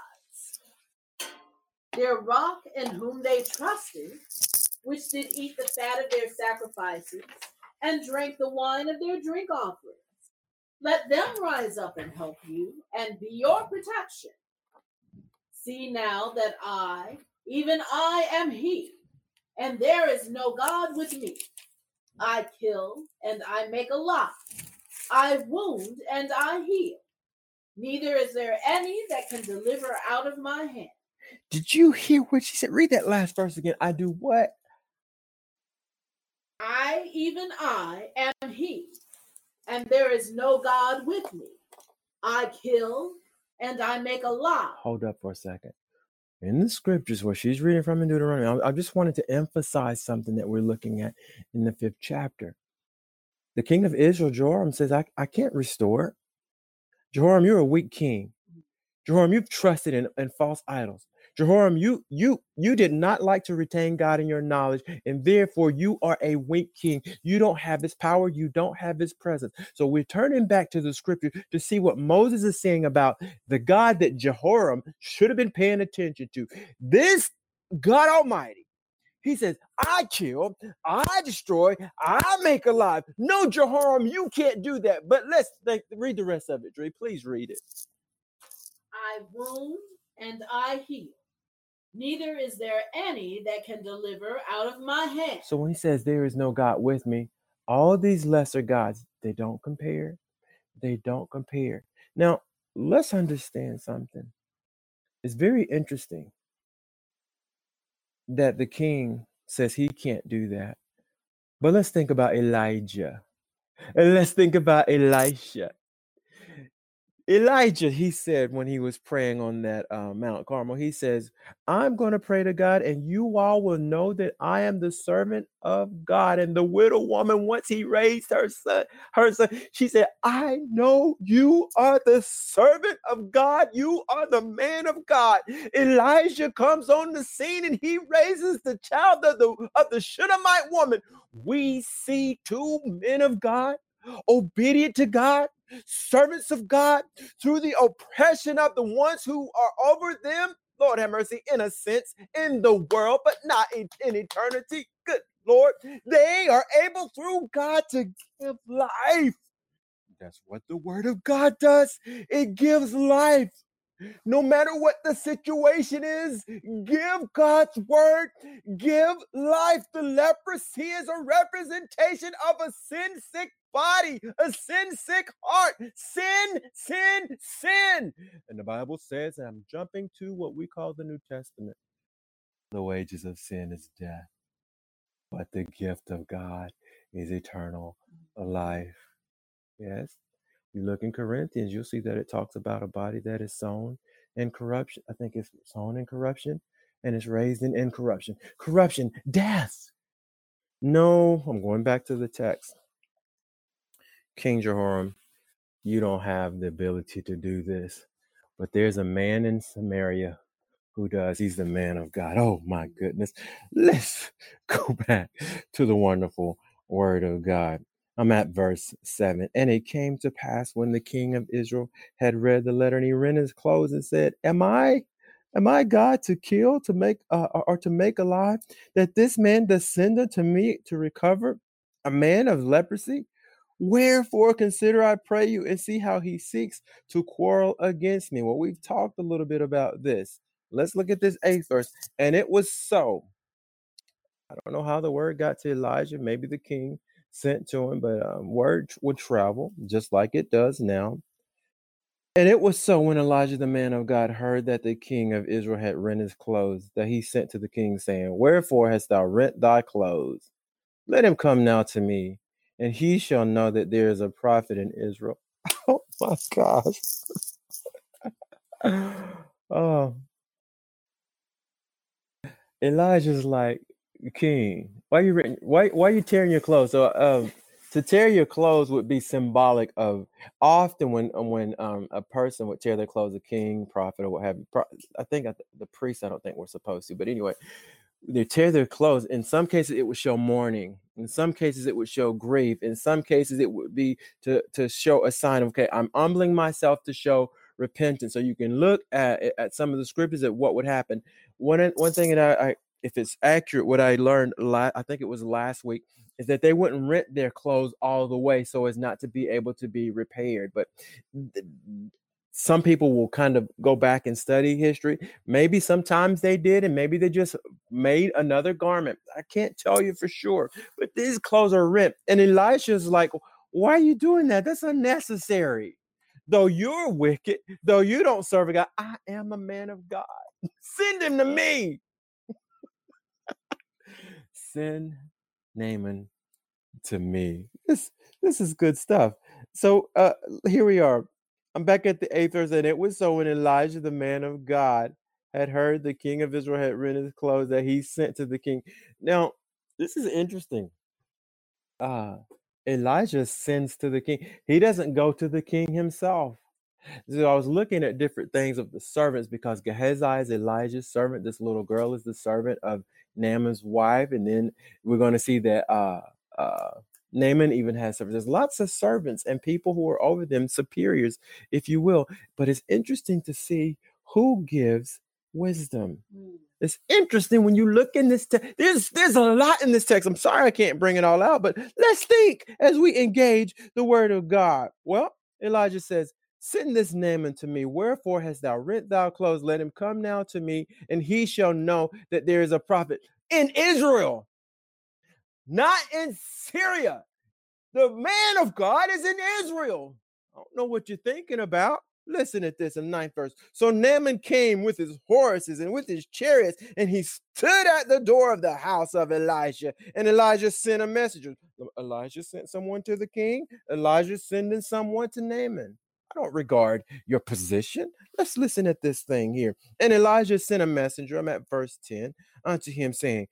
[SPEAKER 2] Their rock in whom they trusted, which did eat the fat of their sacrifices and drank the wine of their drink offerings. Let them rise up and help you and be your protection. See now that I, even I, am he, and there is no God with me. I kill and I make alive. I wound and I heal. Neither is there any that can deliver out of my hand.
[SPEAKER 1] Did you hear what she said? Read that last verse again. I do what?
[SPEAKER 2] I, even I, am he, and there is no God with me. I kill and I make alive.
[SPEAKER 1] Hold up for a second. In the scriptures where she's reading from in Deuteronomy, I just wanted to emphasize something that we're looking at in the 5th chapter. The king of Israel, Jehoram, says, I can't restore. Jehoram, you're a weak king. Jehoram, you've trusted in false idols. Jehoram, you did not like to retain God in your knowledge, and therefore you are a weak king. You don't have his power. You don't have his presence. So we're turning back to the scripture to see what Moses is saying about the God that Jehoram should have been paying attention to. This God Almighty, he says, I kill, I destroy, I make alive. No, Jehoram, you can't do that. But let's read the rest of it, Dre. Please read it.
[SPEAKER 2] I wound and I heal. Neither is there any that can deliver out of my hand.
[SPEAKER 1] So when he says there is no God with me, all these lesser gods, they don't compare. They don't compare. Now, let's understand something. It's very interesting that the king says he can't do that. But let's think about Elijah. And let's think about Elisha. Elijah, he said when he was praying on that Mount Carmel, he says, I'm going to pray to God, and you all will know that I am the servant of God. And the widow woman, once he raised her son, she said, I know you are the servant of God. You are the man of God. Elijah comes on the scene and he raises the child of the Shunammite woman. We see two men of God, obedient to God, servants of God, through the oppression of the ones who are over them. Lord have mercy, in a sense, in the world, but not in eternity. Good Lord, they are able through God to give life. That's what the word of God does. It gives life. No matter what the situation is, give God's word, give life. The leprosy is a representation of a sin-sick body, a sin-sick heart. Sin, sin, sin. And the Bible says, and I'm jumping to what we call the New Testament, the wages of sin is death, but the gift of God is eternal life. Yes. You look in Corinthians, you'll see that it talks about a body that is sown in corruption. I think it's sown in corruption and it's raised in incorruption. Corruption, death. No, I'm going back to the text. King Jehoram, you don't have the ability to do this, but there's a man in Samaria who does. He's the man of God. Oh my goodness. Let's go back to the wonderful word of God. I'm at verse 7. And it came to pass when the king of Israel had read the letter, and he rent his clothes and said, Am I God to kill, to make, or to make alive, that this man descended to me to recover a man of leprosy? Wherefore consider, I pray you, and see how he seeks to quarrel against me. Well, we've talked a little bit about this. Let's look at this 8th verse. And it was so. I don't know how the word got to Elijah. Maybe the king sent to him, but word would travel just like it does now. And it was so when Elijah, the man of God, heard that the king of Israel had rent his clothes, that he sent to the king, saying, Wherefore hast thou rent thy clothes? Let him come now to me, and he shall know that there is a prophet in Israel. Oh my gosh. Oh, Elijah's like, King, why you tearing your clothes? So to tear your clothes would be symbolic of often when a person would tear their clothes, a king, prophet, or what have you. I think the priests, I don't think we're supposed to, but anyway, they tear their clothes. In some cases, it would show mourning. In some cases, it would show grief. In some cases, it would be to show a sign of, okay, I'm humbling myself to show repentance. So you can look at some of the scriptures at what would happen. One thing that I if it's accurate, what I learned, I think it was last week, is that they wouldn't rent their clothes all the way so as not to be able to be repaired. But some people will kind of go back and study history. Maybe sometimes they did, and maybe they just made another garment. I can't tell you for sure, but these clothes are rent. And Elisha's like, why are you doing that? That's unnecessary. Though you're wicked, though you don't serve a God, I am a man of God. Send him to me. Send Naaman to me. This is good stuff. So here we are. I'm back at the 8th verse, and it was so when Elijah, the man of God, had heard the king of Israel had rent his clothes, that he sent to the king. Now, this is interesting. Elijah sends to the king. He doesn't go to the king himself. So I was looking at different things of the servants, because Gehazi is Elijah's servant. This little girl is the servant of Naaman's wife. And then we're going to see that Naaman even has servants. There's lots of servants and people who are over them, superiors, if you will. But it's interesting to see who gives wisdom. It's interesting when you look in this text. There's a lot in this text. I'm sorry I can't bring it all out, but let's think as we engage the word of God. Well, Elijah says, send this Naaman to me. Wherefore hast thou rent thy clothes? Let him come now to me, and he shall know that there is a prophet in Israel, not in Syria. The man of God is in Israel. I don't know what you're thinking about. Listen at this in 9th verse. So Naaman came with his horses and with his chariots, and he stood at the door of the house of Elisha. And Elijah sent a messenger. Elijah sent someone to the king. Elijah sending someone to Naaman. I don't regard your position. Let's listen at this thing here. And Elijah sent a messenger, I'm at verse 10, unto him saying,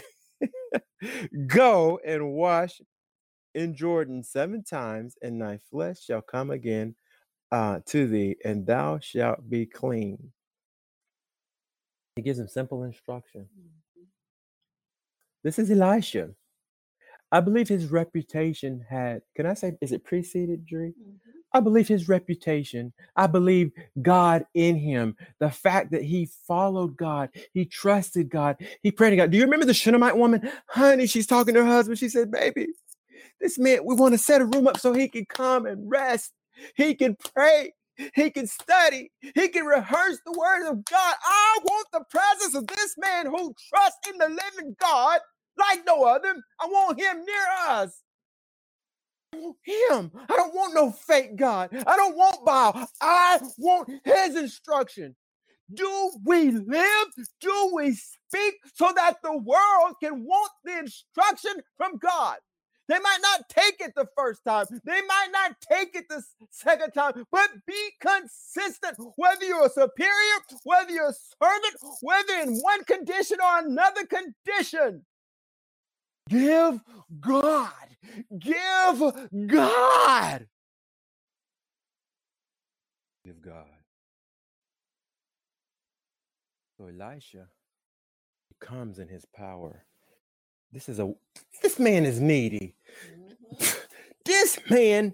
[SPEAKER 1] go and wash in Jordan 7 times, and thy flesh shall come again to thee, and thou shalt be clean. He gives him simple instruction. This is Elisha. I believe his reputation had, can I say, is it preceded, Dree? I believe his reputation, I believe God in him, the fact that he followed God, he trusted God, he prayed to God. Do you remember the Shunammite woman? Honey, she's talking to her husband. She said, baby, this man, we want to set a room up so he can come and rest. He can pray. He can study. He can rehearse the word of God. I want the presence of this man who trusts in the living God like no other. I want him near us. I want him. I don't want no fake God. I don't want Baal. I want his instruction. Do we live? Do we speak so that the world can want the instruction from God? They might not take it the first time. They might not take it the second time, but be consistent. Whether you're a superior, whether you're a servant, whether in one condition or another condition, give God. Give God. Give God. So Elisha comes in his power. This man is needy. This man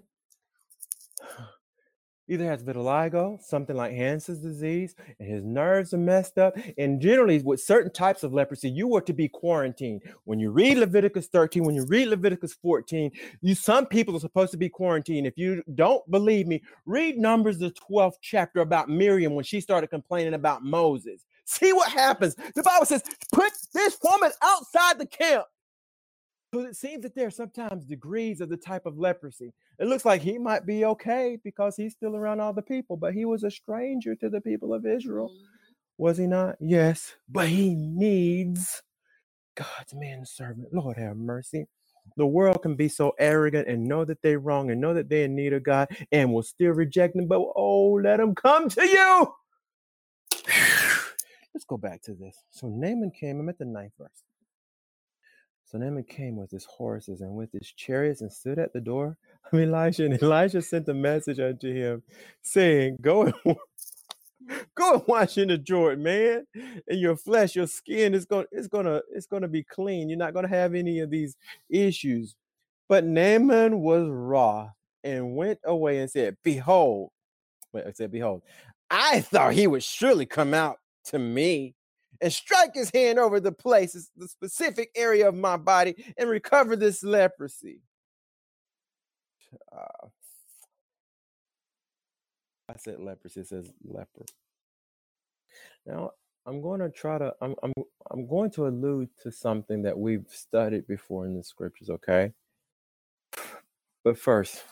[SPEAKER 1] either has vitiligo, something like Hansen's disease, and his nerves are messed up. And generally, with certain types of leprosy, you were to be quarantined. When you read Leviticus 13, when you read Leviticus 14, some people are supposed to be quarantined. If you don't believe me, read Numbers, the 12th chapter about Miriam when she started complaining about Moses. See what happens. The Bible says, put this woman outside the camp. So it seems that there are sometimes degrees of the type of leprosy. It looks like he might be okay because he's still around all the people, but he was a stranger to the people of Israel. Was he not? Yes, but he needs God's manservant. Lord have mercy. The world can be so arrogant and know that they're wrong and know that they're in need of God and will still reject him, but let him come to you. Let's go back to this. So Naaman came, I'm at the 9th verse. So Naaman came with his horses and with his chariots and stood at the door of Elisha. And Elisha sent a message unto him saying, go and wash in the Jordan, man. And your flesh, your skin is gonna be clean. You're not gonna have any of these issues. But Naaman was wroth and went away and said, behold, I thought he would surely come out to me and strike his hand over the place, the specific area of my body, and recover this leprosy. I said leprosy, it says leper. Now, I'm going to allude to something that we've studied before in the scriptures, okay? But first,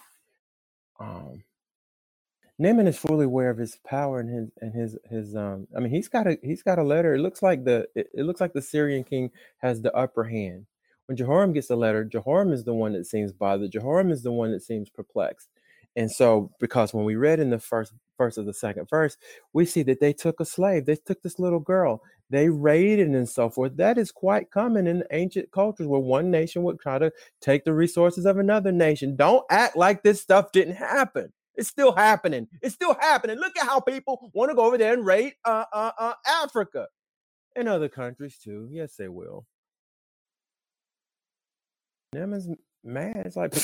[SPEAKER 1] Naaman is fully aware of his power and his I mean, he's got a letter. It looks like the Syrian king has the upper hand. When Jehoram gets the letter, Jehoram is the one that seems bothered. Jehoram is the one that seems perplexed. And so, because when we read in the first verse of the second verse, we see that they took a slave. They took this little girl. They raided and so forth. That is quite common in ancient cultures where one nation would try to take the resources of another nation. Don't act like this stuff didn't happen. It's still happening. It's still happening. Look at how people want to go over there and raid Africa and other countries too. Yes, they will. Naaman's mad. It's like,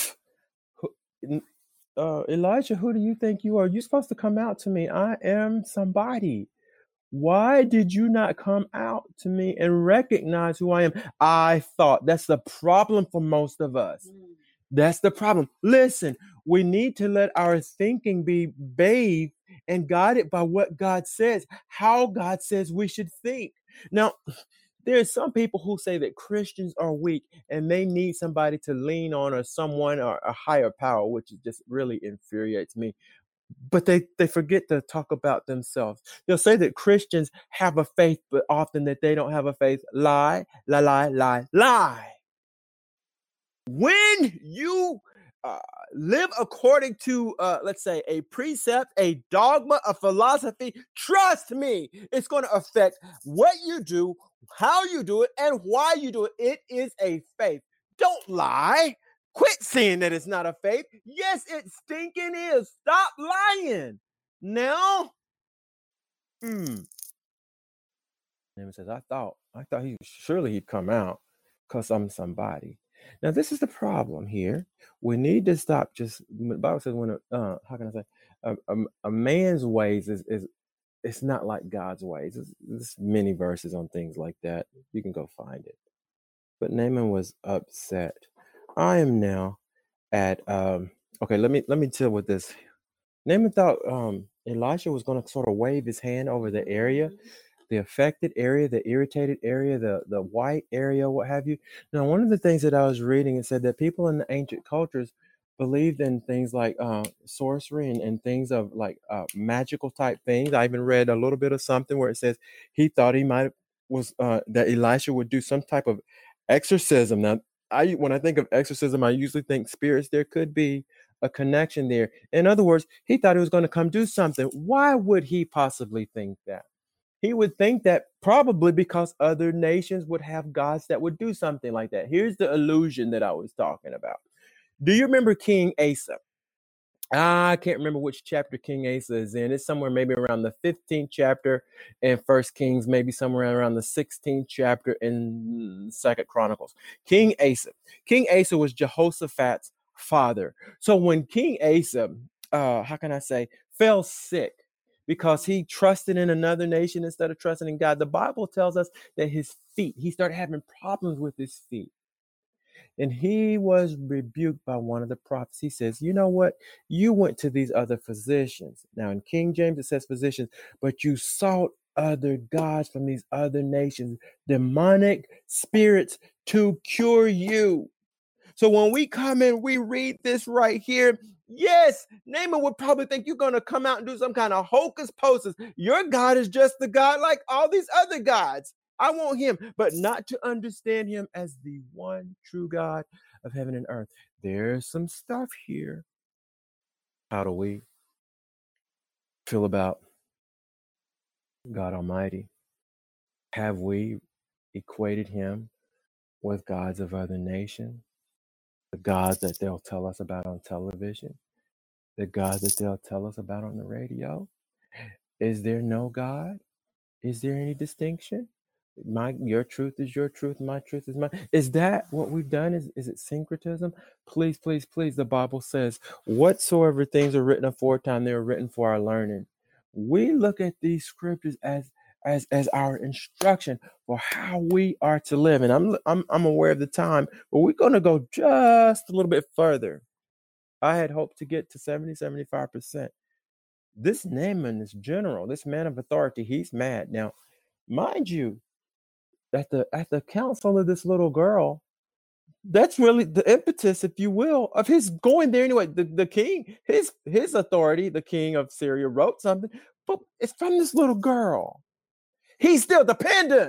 [SPEAKER 1] Elijah, who do you think you are? You're supposed to come out to me. I am somebody. Why did you not come out to me and recognize who I am? I thought that's the problem for most of us. That's the problem. Listen, we need to let our thinking be bathed and guided by what God says, how God says we should think. Now, there are some people who say that Christians are weak and they need somebody to lean on or someone or a higher power, which just really infuriates me. But they forget to talk about themselves. They'll say that Christians have a faith, but often that they don't have a faith. Lie, lie, lie, lie, lie. When you live according to, let's say, a precept, a dogma, a philosophy, trust me, it's going to affect what you do, how you do it, and why you do it. It is a faith. Don't lie. Quit saying that it's not a faith. Yes, it stinking is. Stop lying. Now, Naaman says, I thought surely he'd come out because I'm somebody. Now, this is the problem here. We need to stop just, the Bible says when, how can I say, a man's ways is it's not like God's ways. There's many verses on things like that. You can go find it. But Naaman was upset. I am now at, okay, let me deal with this. Naaman thought Elisha was going to sort of wave his hand over the area, the affected area, the irritated area, the white area, what have you. Now, one of the things that I was reading, it said that people in the ancient cultures believed in things like sorcery and things of like magical type things. I even read a little bit of something where it says he thought he might was that Elisha would do some type of exorcism. Now, when I think of exorcism, I usually think spirits. There could be a connection there. In other words, he thought he was going to come do something. Why would he possibly think that? He would think that probably because other nations would have gods that would do something like that. Here's the illusion that I was talking about. Do you remember King Asa? I can't remember which chapter King Asa is in. It's somewhere maybe around the 15th chapter in First Kings, maybe somewhere around the 16th chapter in Second Chronicles. King Asa. King Asa was Jehoshaphat's father. So when King Asa, how can I say, fell sick because he trusted in another nation instead of trusting in God, the Bible tells us that his feet, he started having problems with his feet. And he was rebuked by one of the prophets. He says, you know what? You went to these other physicians. Now in King James, it says physicians, but you sought other gods from these other nations, demonic spirits to cure you. So when we come and we read this right here, yes, Naaman would probably think you're going to come out and do some kind of hocus pocus. Your God is just the God like all these other gods. I want him, but not to understand him as the one true God of heaven and earth. There's some stuff here. How do we feel about God Almighty? Have we equated him with gods of other nations? The gods that they'll tell us about on television? The God that they'll tell us about on the radio? Is there no God? Is there any distinction? Your truth is your truth, my truth is mine. Is that what we've done? Is it syncretism? Please, please, please. The Bible says, whatsoever things are written aforetime, they are written for our learning. We look at these scriptures as our instruction for how we are to live. And I'm aware of the time, but we're going to go just a little bit further. I had hoped to get to 70-75%. This Naaman is general, this man of authority, he's mad. Now, mind you, at the counsel of this little girl, that's really the impetus, if you will, of his going there anyway. The king, his authority, the king of Syria, wrote something, but it's from this little girl. He's still dependent.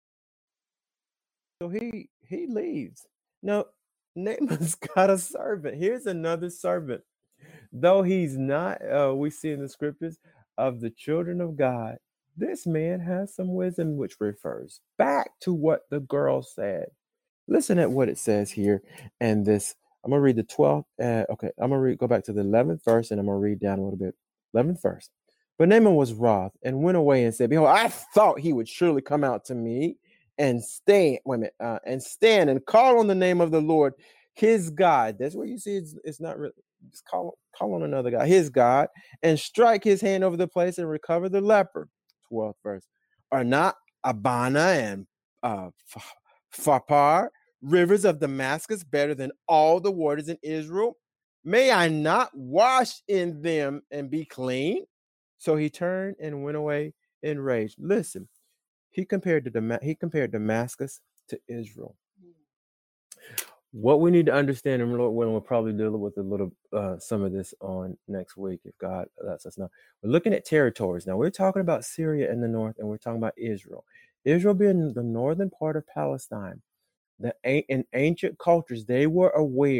[SPEAKER 1] So he leaves. Now, Naaman's got a servant. Here's another servant. Though he's not, we see in the scriptures, of the children of God, this man has some wisdom which refers back to what the girl said. Listen at what it says here. And this, I'm going to read the 12th. Okay, I'm going to go back to the 11th verse and I'm going to read down a little bit. 11th verse. But Naaman was wroth and went away and said, behold, I thought he would surely come out to me and stand, and stand and call on the name of the Lord, his God. That's where you see it's not really, just call on another God, his God, and strike his hand over the place and recover the leper. 12th verse. Are not Abana and Pharpar, rivers of Damascus, better than all the waters in Israel? May I not wash in them and be clean? So he turned and went away in rage. Listen, he compared Damascus to Israel. What we need to understand, and we'll probably deal with a little some of this on next week if God lets us know. We're looking at territories. Now we're talking about Syria in the north, and we're talking about Israel. Israel being the northern part of Palestine. In ancient cultures, they were aware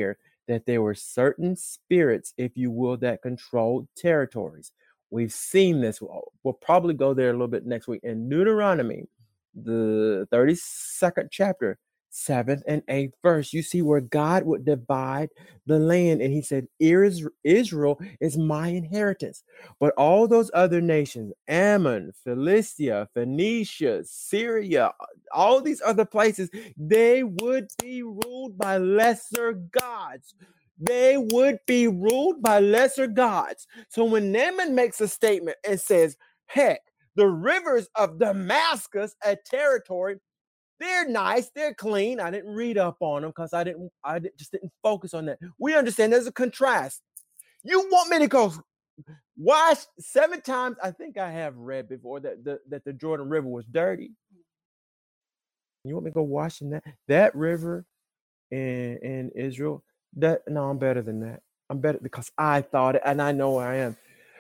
[SPEAKER 1] that there were certain spirits, if you will, that controlled territories. We've seen this. We'll probably go there a little bit next week. In Deuteronomy, the 32nd chapter, 7th and 8th verse, you see where God would divide the land, and he said, Israel is my inheritance. But all those other nations, Ammon, Philistia, Phoenicia, Syria, all these other places, they would be ruled by lesser gods. They would be ruled by lesser gods. So when Naaman makes a statement and says, heck, the rivers of Damascus, a territory, they're nice, they're clean. I didn't read up on them because I just didn't focus on that. We understand there's a contrast. You want me to go wash 7 times? I think I have read before that the Jordan River was dirty. You want me to go wash in that river in Israel? No, I'm better than that. I'm better because I thought it, and I know I am.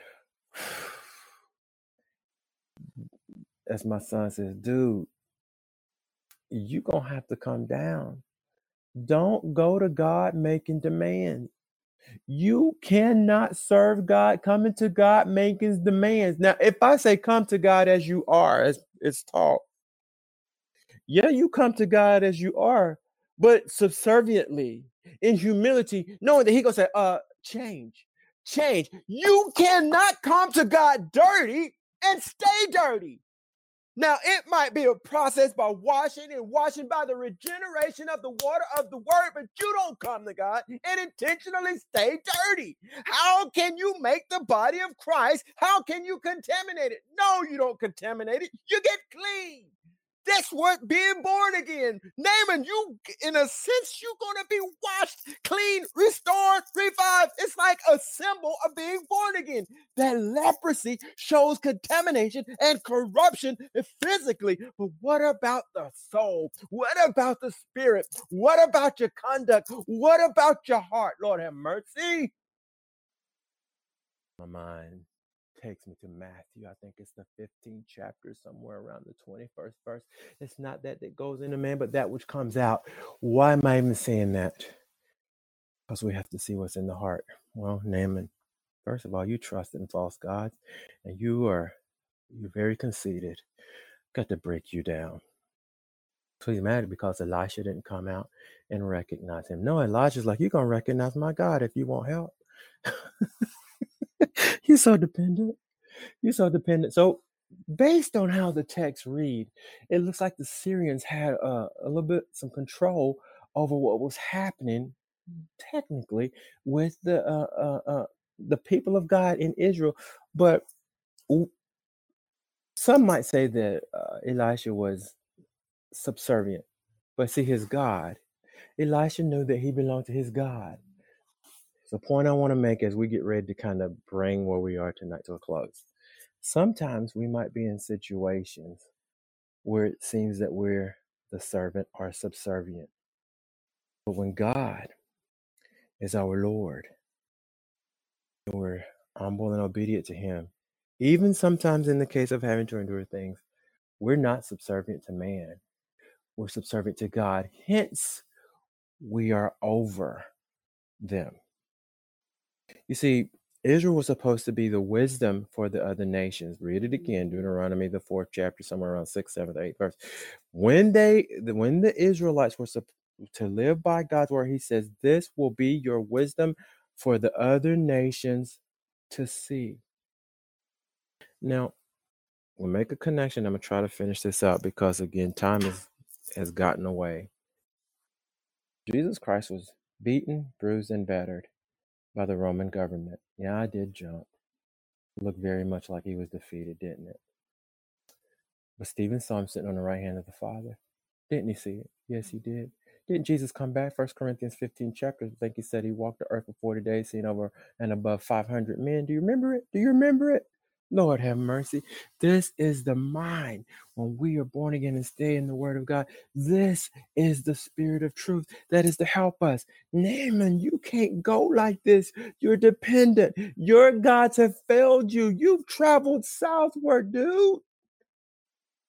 [SPEAKER 1] As my son says, dude, you're going to have to come down. Don't go to God making demands. You cannot serve God coming to God making demands. Now, if I say come to God as you are, as it's taught, yeah, you come to God as you are, but subserviently, in humility, knowing that he going to say, change. You cannot come to God dirty and stay dirty. Now, it might be a process by washing by the regeneration of the water of the word, but you don't come to God and intentionally stay dirty. How can you make the body of Christ? How can you contaminate it? No, you don't contaminate it. You get clean. That's what being born again. Naaman, you, in a sense, you're going to be washed, clean, restored, revived. It's like a symbol of being born again. That leprosy shows contamination and corruption physically. But what about the soul? What about the spirit? What about your conduct? What about your heart? Lord have mercy. My mind takes me to Matthew. I think it's the 15th chapter, somewhere around the 21st verse. It's not that goes into man, but that which comes out. Why am I even saying that? Because we have to see what's in the heart. Well, Naaman, first of all, you trust in false gods, and you're very conceited. Got to break you down. So he's mad because Elisha didn't come out and recognize him. No, Elijah's like, you're going to recognize my God if you want help. You're so dependent. So based on how the text read, it looks like the Syrians had a little bit some control over what was happening technically with the people of God in Israel. But some might say that Elisha was subservient. But see, his God, Elisha knew that he belonged to his God. So the point I want to make as we get ready to kind of bring where we are tonight to a close. Sometimes we might be in situations where it seems that we're the servant or subservient. But when God is our Lord, and we're humble and obedient to him, even sometimes in the case of having to endure things, we're not subservient to man. We're subservient to God. Hence, we are over them. You see, Israel was supposed to be the wisdom for the other nations. Read it again, Deuteronomy, the 4th chapter, somewhere around 6th, 7th, 8th verse. When the Israelites were to live by God's word, he says, this will be your wisdom for the other nations to see. Now, we'll make a connection. I'm going to try to finish this up because, again, time has gotten away. Jesus Christ was beaten, bruised, and battered by the Roman government. Yeah, I did jump. Looked very much like he was defeated, didn't it? But Stephen saw him sitting on the right hand of the Father. Didn't he see it? Yes, he did. Didn't Jesus come back? 1 Corinthians 15 chapter. I think he said he walked the earth for 40 days, seeing over and above 500 men. Do you remember it? Do you remember it? Lord have mercy. This is the mind when we are born again and stay in the word of God. This is the spirit of truth that is to help us. Naaman, you can't go like this. You're dependent. Your gods have failed you. You've traveled southward, dude.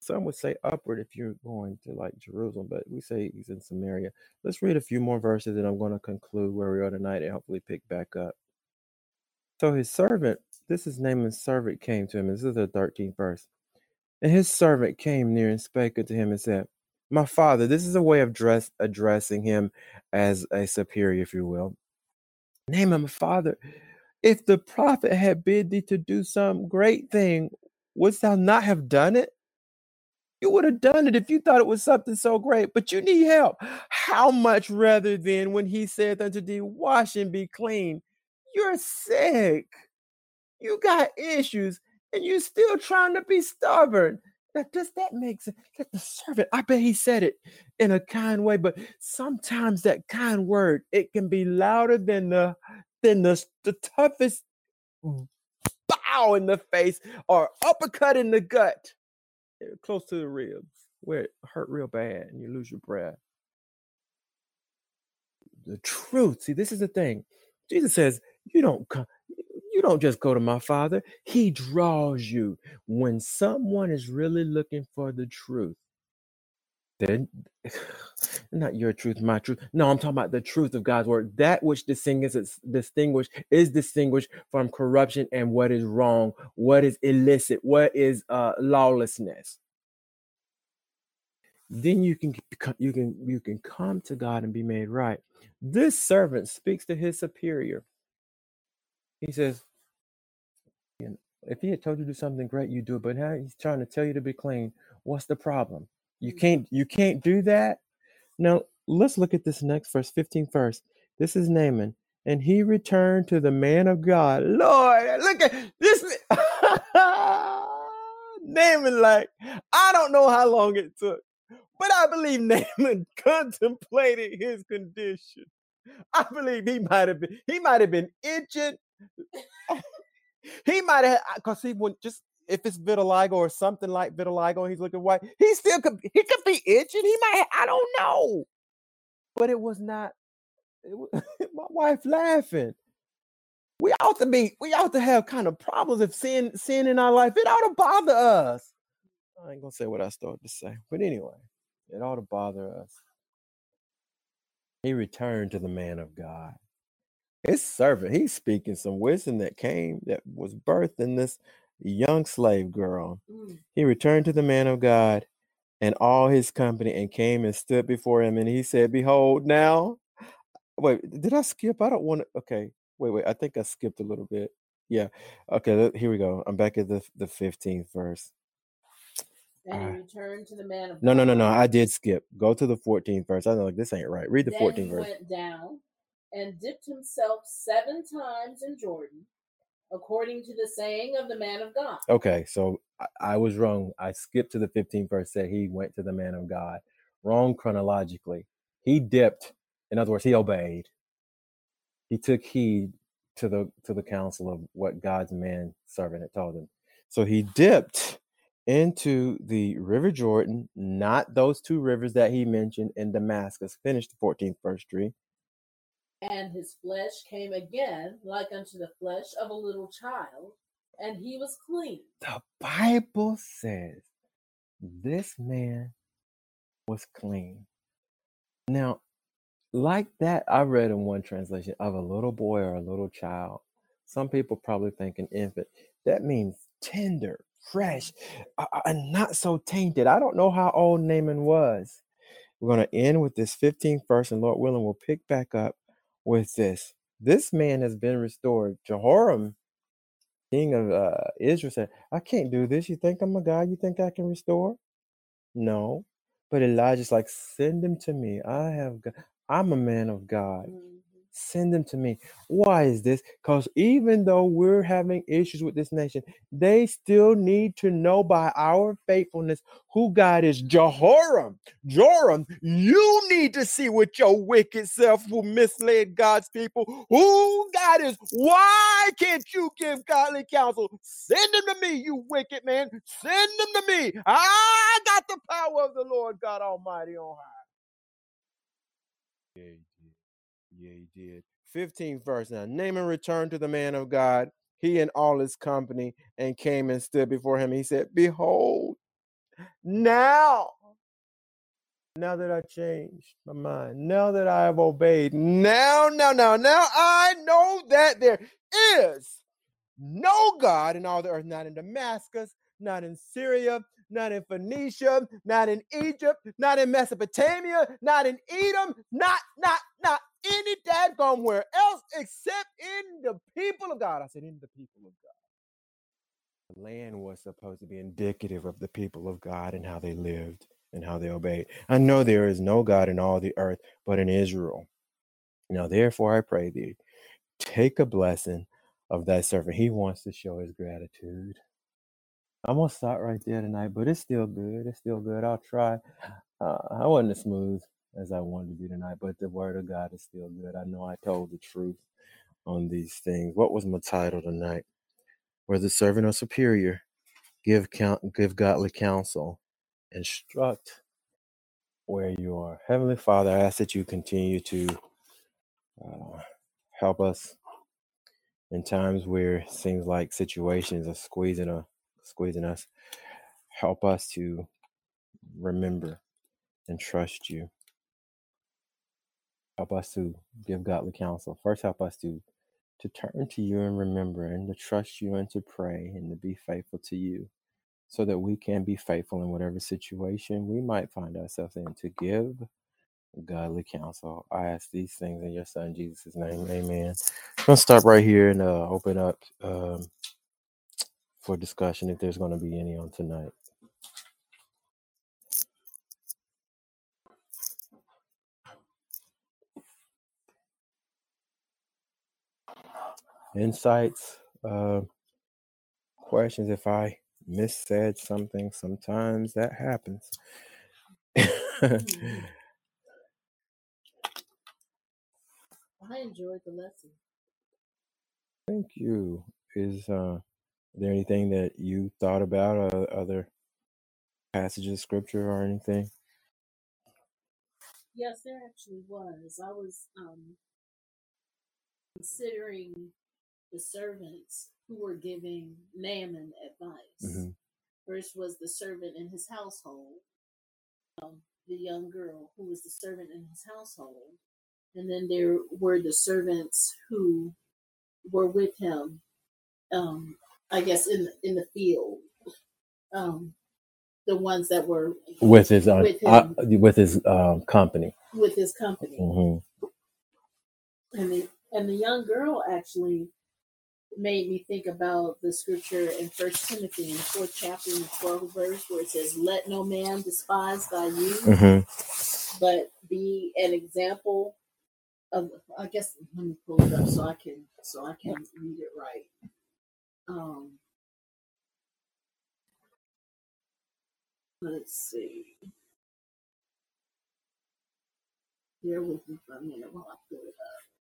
[SPEAKER 1] Some would say upward if you're going to like Jerusalem, but we say he's in Samaria. Let's read a few more verses and I'm going to conclude where we are tonight and hopefully pick back up. So his servant, this is Naaman's servant, came to him. This is the 13th verse. And his servant came near and spake unto him and said, My father, this is a way of addressing him as a superior, if you will. Naaman, my father, if the prophet had bid thee to do some great thing, wouldst thou not have done it? You would have done it if you thought it was something so great, but you need help. How much rather then when he saith unto thee, Wash and be clean? You're sick. You got issues, and you're still trying to be stubborn. Now, does that make sense? That the servant, I bet he said it in a kind way, but sometimes that kind word, it can be louder than the toughest bow in the face or uppercut in the gut, close to the ribs, where it hurt real bad and you lose your breath. The truth. See, this is the thing. Jesus says, you don't just go to my Father. He draws you. When someone is really looking for the truth, then not your truth, my truth. No, I'm talking about the truth of God's word. That which is distinguished from corruption and what is wrong, what is illicit, what is lawlessness. Then you can come to God and be made right. This servant speaks to his superior. He says, if he had told you to do something great, you do it. But now he's trying to tell you to be clean. What's the problem? You can't do that. Now let's look at this next verse, 15th verse. This is Naaman. And he returned to the man of God. Lord, look at this. Naaman, like, I don't know how long it took, but I believe Naaman contemplated his condition. I believe he might have been itching. He might have, because he wouldn't just, if it's vitiligo or something like vitiligo and he's looking white, he could be itching. He might, I don't know. But it was not, my wife laughing. We ought to have kind of problems if sin in our life. It ought to bother us. I ain't gonna say what I started to say, but anyway, it ought to bother us. He returned to the man of God. His servant, he's speaking some wisdom that was birthed in this young slave girl. He returned to the man of God and all his company and came and stood before him. And he said, Behold, now, wait, did I skip? I don't want to. Okay, wait. I think I skipped a little bit. Yeah. Okay, here we go. I'm back at the 15th verse.
[SPEAKER 2] And he returned to the man of
[SPEAKER 1] God. No.
[SPEAKER 2] I
[SPEAKER 1] did skip. Go to the 14th verse. I know, like, this ain't right. Read the 14th verse.
[SPEAKER 2] He went down and dipped himself 7 times in Jordan, according to the saying of the man of God.
[SPEAKER 1] Okay, so I was wrong. I skipped to the 15th verse, said he went to the man of God. Wrong chronologically. He dipped. In other words, he obeyed. He took heed to the counsel of what God's man servant had told him. So he dipped into the river Jordan, not those 2 rivers that he mentioned in Damascus. Finish the 14th verse, Dree.
[SPEAKER 2] And his flesh came again like unto the flesh of a little child, and he was clean.
[SPEAKER 1] The Bible says this man was clean. Now, like that, I read in one translation of a little boy or a little child. Some people probably think an infant. That means tender, fresh, and not so tainted. I don't know how old Naaman was. We're going to end with this 15th verse, and Lord willing, we'll pick back up with this. This man has been restored. Jehoram, king of Israel, said, I can't do this. You think I'm a God? You think I can restore? No. But Elijah's like, send him to me. I'm a man of God. Send them to me. Why is this? Because even though we're having issues with this nation, they still need to know by our faithfulness who God is. Joram, you need to see with your wicked self who misled God's people who God is. Why can't you give godly counsel? Send them to me, you wicked man. Send them to me. I got the power of the Lord God Almighty on high. Yeah, he did. 15th verse. Now, Naaman returned to the man of God, he and all his company, and came and stood before him. He said, Behold, Now that I changed my mind, now that I have obeyed, now I know that there is no God in all the earth, not in Damascus, not in Syria, not in Phoenicia, not in Egypt, not in Mesopotamia, not in Edom, not any dadgone where else except in the people of God. I said, in the people of God. The land was supposed to be indicative of the people of God and how they lived and how they obeyed. I know there is no God in all the earth but in Israel. Now, therefore, I pray thee, take a blessing of thy servant. He wants to show his gratitude. I'm going to stop right there tonight, but it's still good. It's still good. I'll try. I wasn't as smooth as I wanted to be tonight, but the word of God is still good. I know I told the truth on these things. What was my title tonight? Where the servant or superior give godly counsel, instruct where you are. Heavenly Father, I ask that you continue to help us in times where it seems like situations are squeezing us. Help us to remember and trust you. Help us to give godly counsel. First, help us to turn to you and remember and to trust you and to pray and to be faithful to you so that we can be faithful in whatever situation we might find ourselves in to give godly counsel. I ask these things in your son Jesus' name. Amen. I'm going to stop right here and open up for discussion if there's going to be any on tonight. Insights, questions. If I missaid something, sometimes that happens.
[SPEAKER 2] I enjoyed the lesson.
[SPEAKER 1] Thank you. Is there anything that you thought about, other passages of scripture or anything?
[SPEAKER 2] Yes, there actually was. I was considering the servants who were giving Naaman advice.
[SPEAKER 1] Mm-hmm.
[SPEAKER 2] First was the servant in his household, the young girl who was the servant in his household. And then there were the servants who were with him, I guess, in the field. The ones that were
[SPEAKER 1] with his company.
[SPEAKER 2] With his company.
[SPEAKER 1] Mm-hmm.
[SPEAKER 2] And the young girl actually made me think about the scripture in 1 Timothy in the 4th chapter in the 12th verse where it says, "Let no man despise thy youth, but be an example of." I guess let me pull it up so I can read it right. Let's see. Bear with me for a minute while I pull it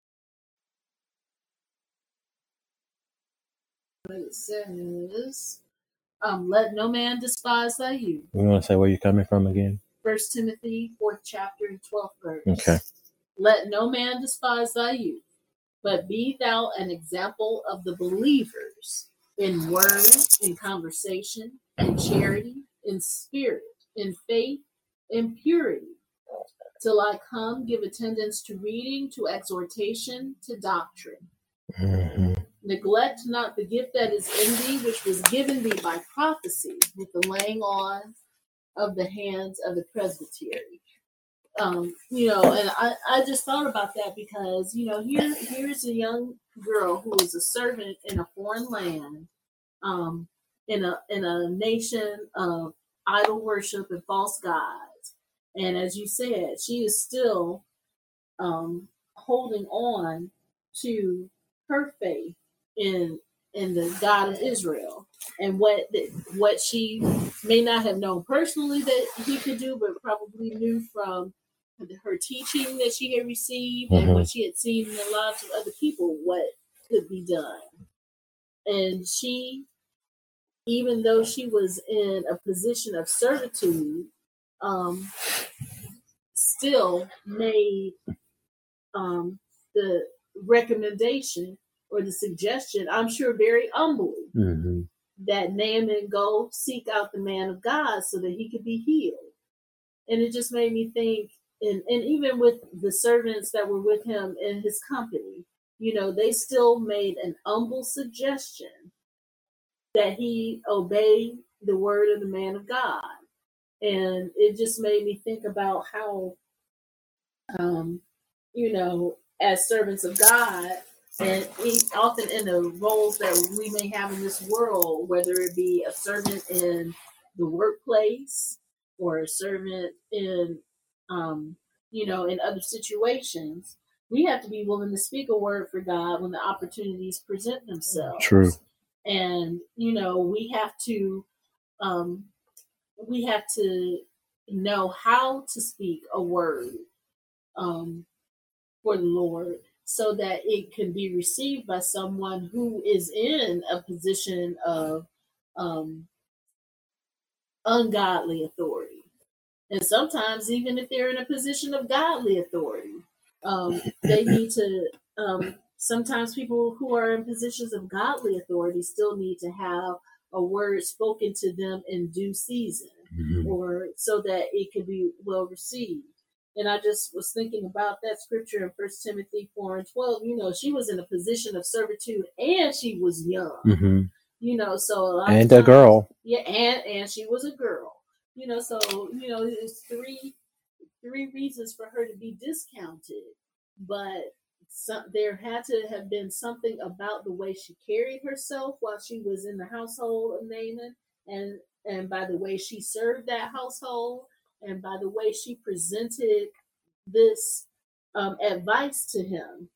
[SPEAKER 2] up. It says, "Let no man despise thy youth."
[SPEAKER 1] You want to say where you're coming from again?
[SPEAKER 2] 1 Timothy 4th chapter and 12th verse.
[SPEAKER 1] Okay.
[SPEAKER 2] "Let no man despise thy youth, but be thou an example of the believers in word, in conversation, in charity, in spirit, in faith, in purity. Till I come, give attendance to reading, to exhortation, to doctrine.
[SPEAKER 1] Mm-hmm.
[SPEAKER 2] Neglect not the gift that is in thee, which was given thee by prophecy, with the laying on of the hands of the presbytery." And I just thought about that because, here's a young girl who is a servant in a foreign land, in a nation of idol worship and false gods. And as you said, she is still holding on to her faith in the God of Israel, and what she may not have known personally that he could do, but probably knew from her teaching that she had received and what she had seen in the lives of other people, what could be done. And she, even though she was in a position of servitude, still made the recommendation or the suggestion, I'm sure very humbly, that Naaman go seek out the man of God so that he could be healed. And it just made me think, and even with the servants that were with him in his company, they still made an humble suggestion that he obey the word of the man of God. And it just made me think about how, as servants of God, and often in the roles that we may have in this world, whether it be a servant in the workplace or a servant in, in other situations, we have to be willing to speak a word for God when the opportunities present themselves.
[SPEAKER 1] True.
[SPEAKER 2] And we have to know how to speak a word for the Lord so that it can be received by someone who is in a position of ungodly authority. And sometimes, even if they're in a position of godly authority, they need to. Sometimes people who are in positions of godly authority still need to have a word spoken to them in due season, or so that it can be well received. And I just was thinking about that scripture in 1 Timothy 4:12. She was in a position of servitude and she was young. So a lot
[SPEAKER 1] and
[SPEAKER 2] of times,
[SPEAKER 1] a girl.
[SPEAKER 2] Yeah, and she was a girl. So there's three reasons for her to be discounted, but there had to have been something about the way she carried herself while she was in the household of Naaman, and by the way she served that household, and by the way she presented this advice to him,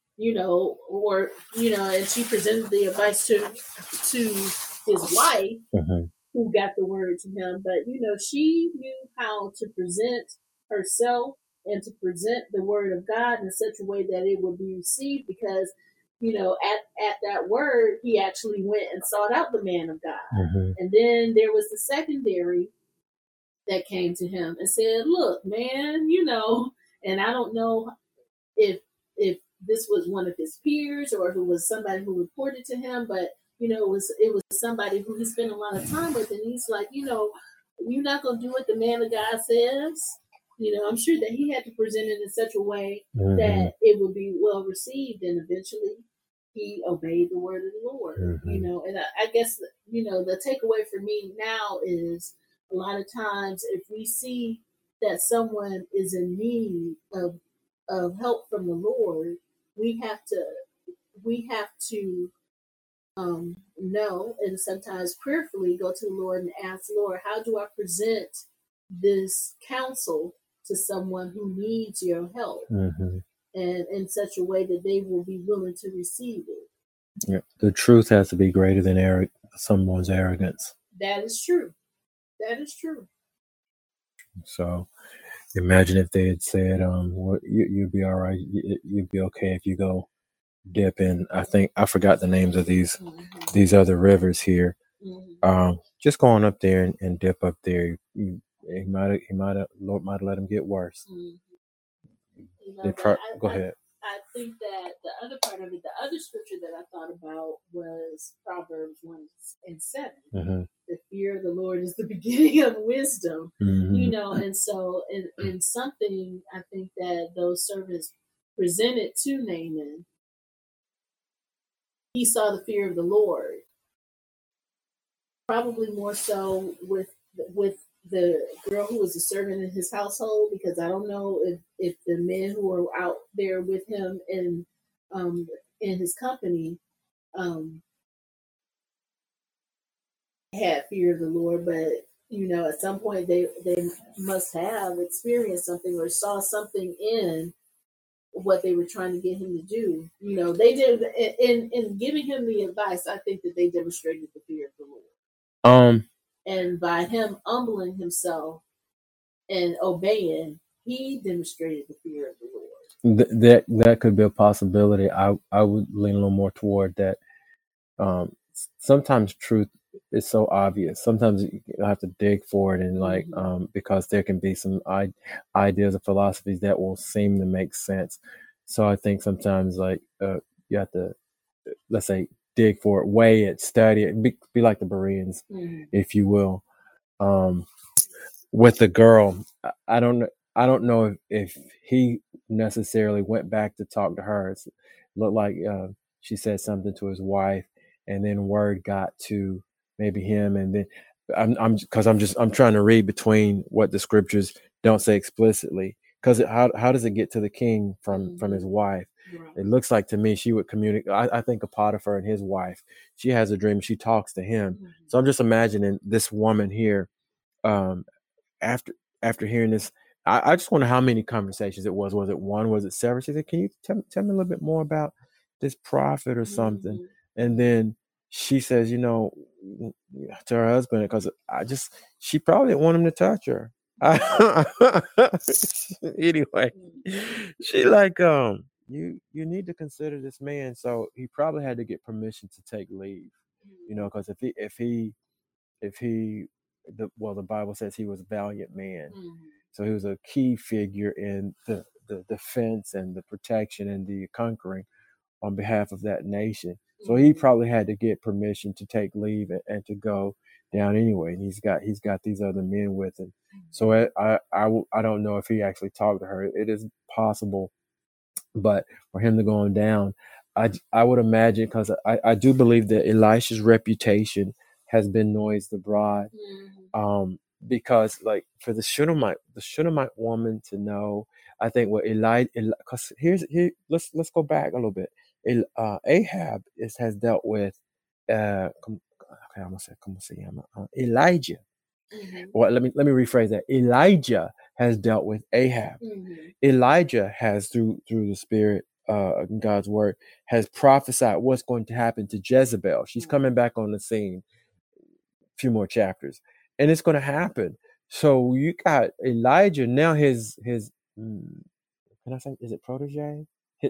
[SPEAKER 2] and she presented the advice to his wife, who got the word to him. But she knew how to present herself and to present the word of God in such a way that it would be received, because at that word he actually went and sought out the man of God. And then there was the secondary that came to him and said, look, man, and I don't know if this was one of his peers or who was somebody who reported to him, but it was somebody who he spent a lot of time with, and he's like, you're not gonna do what the man of God says. I'm sure that he had to present it in such a way that it would be well received, and eventually he obeyed the word of the Lord. And I guess the takeaway for me now is, a lot of times if we see that someone is in need of help from the Lord, we have to know, and sometimes prayerfully go to the Lord and ask, Lord, how do I present this counsel to someone who needs your help, and in such a way that they will be willing to receive it.
[SPEAKER 1] Yeah, the truth has to be greater than someone's arrogance.
[SPEAKER 2] That is true. That is true.
[SPEAKER 1] So imagine if they had said, you'll be all right. You'll be okay if you go dip in. I forgot the names of these other rivers here. Just going up there and dip up there. Lord might have let him get worse. Go ahead.
[SPEAKER 2] I think that the other part of it, the other scripture that I thought about was Proverbs 1:7. The fear of the Lord is the beginning of wisdom. And so in something, I think that those servants presented to Naaman, he saw the fear of the Lord, probably more so with the girl who was a servant in his household, because I don't know if the men who were out there with him in his company had fear of the Lord, but at some point they must have experienced something or saw something in what they were trying to get him to do. They did in giving him the advice. I think that they demonstrated the fear of the Lord. And by him humbling himself and obeying, he demonstrated the fear of the Lord.
[SPEAKER 1] That could be a possibility. I would lean a little more toward that. Sometimes truth is so obvious. Sometimes you have to dig for it, and because there can be some ideas or philosophies that will seem to make sense. So I think sometimes you have to, let's say, dig for it, weigh it, study it, be like the Bereans, if you will. With the girl, I don't know if he necessarily went back to talk to her. It looked like she said something to his wife, and then word got to maybe him, and then I'm trying to read between what the scriptures don't say explicitly, because how does it get to the king from his wife? Right. It looks like to me she would communicate. I think of Potiphar and his wife. She has a dream. She talks to him. So I'm just imagining this woman here. After hearing this, I just wonder how many conversations it was. Was it one? Was it several? She said, "Can you tell me a little bit more about this prophet or something?" And then she says, to her husband, because she probably didn't want him to touch her. Anyway, she like, you need to consider this man. So he probably had to get permission to take leave, because if he the Bible says he was a valiant man. So he was a key figure in the defense and the protection and the conquering on behalf of that nation. So he probably had to get permission to take leave and to go down anyway. And he's got these other men with him. So I don't know if he actually talked to her. It is possible, but for him to go on down, I would imagine, because I do believe that Elisha's reputation has been noised abroad. Because like for the Shunammite woman to know, I think what because let's go back a little bit. Ahab has dealt with Elijah. Well, let me rephrase that. Elijah has dealt with Ahab. Elijah has through the Spirit, God's word, has prophesied what's going to happen to Jezebel. She's coming back on the scene. A few more chapters, and it's going to happen. So you got Elijah now. His can I say, is it protege?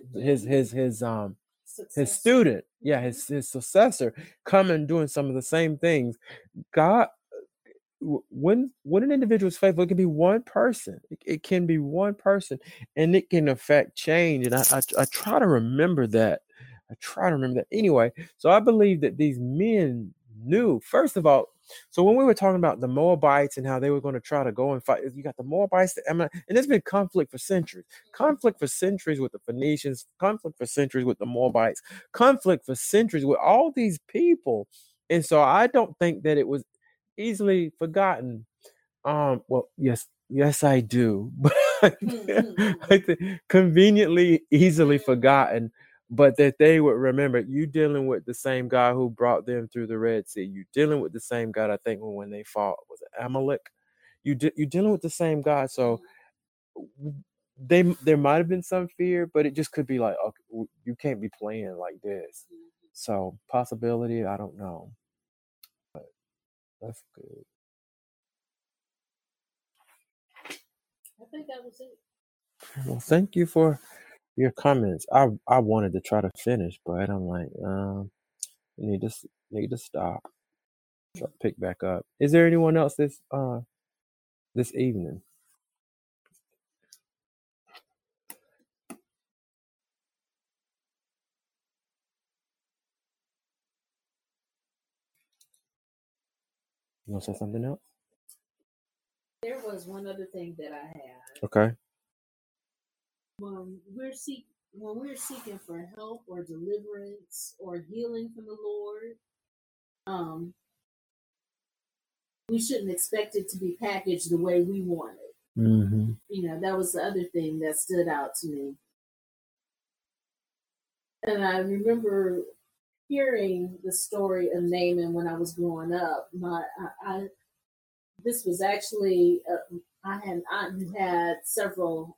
[SPEAKER 1] His student, his successor, coming doing some of the same things. God, when an individual is faithful, it can be one person. It can be one person, and it can affect change. And I try to remember that. Anyway, so I believe that these men knew, first of all. So when we were talking about the Moabites and how they were going to try to go and fight, you got the Moabites, and there's been conflict for centuries. Conflict for centuries with the Phoenicians. Conflict for centuries with the Moabites. Conflict for centuries with all these people. And so I don't think that it was easily forgotten. Well, yes, I do, but I think conveniently easily forgotten. But that they would remember, you dealing with the same guy who brought them through the Red Sea. You dealing with the same God. I think when they fought, was it Amalek? You dealing with the same God. So there might have been some fear, but it just could be like, okay, you can't be playing like this. So possibility, I don't know. But that's good.
[SPEAKER 2] I think that was it.
[SPEAKER 1] Well, thank you for your comments. I wanted to try to finish, but I'm like, need to stop. Try to pick back up. Is there anyone else this evening? You want to say something else?
[SPEAKER 2] There was one other thing that I had.
[SPEAKER 1] Okay.
[SPEAKER 2] When we're seeking for help or deliverance or healing from the Lord, we shouldn't expect it to be packaged the way we want it.
[SPEAKER 1] Mm-hmm.
[SPEAKER 2] That was the other thing that stood out to me. And I remember hearing the story of Naaman when I was growing up. This was actually I had several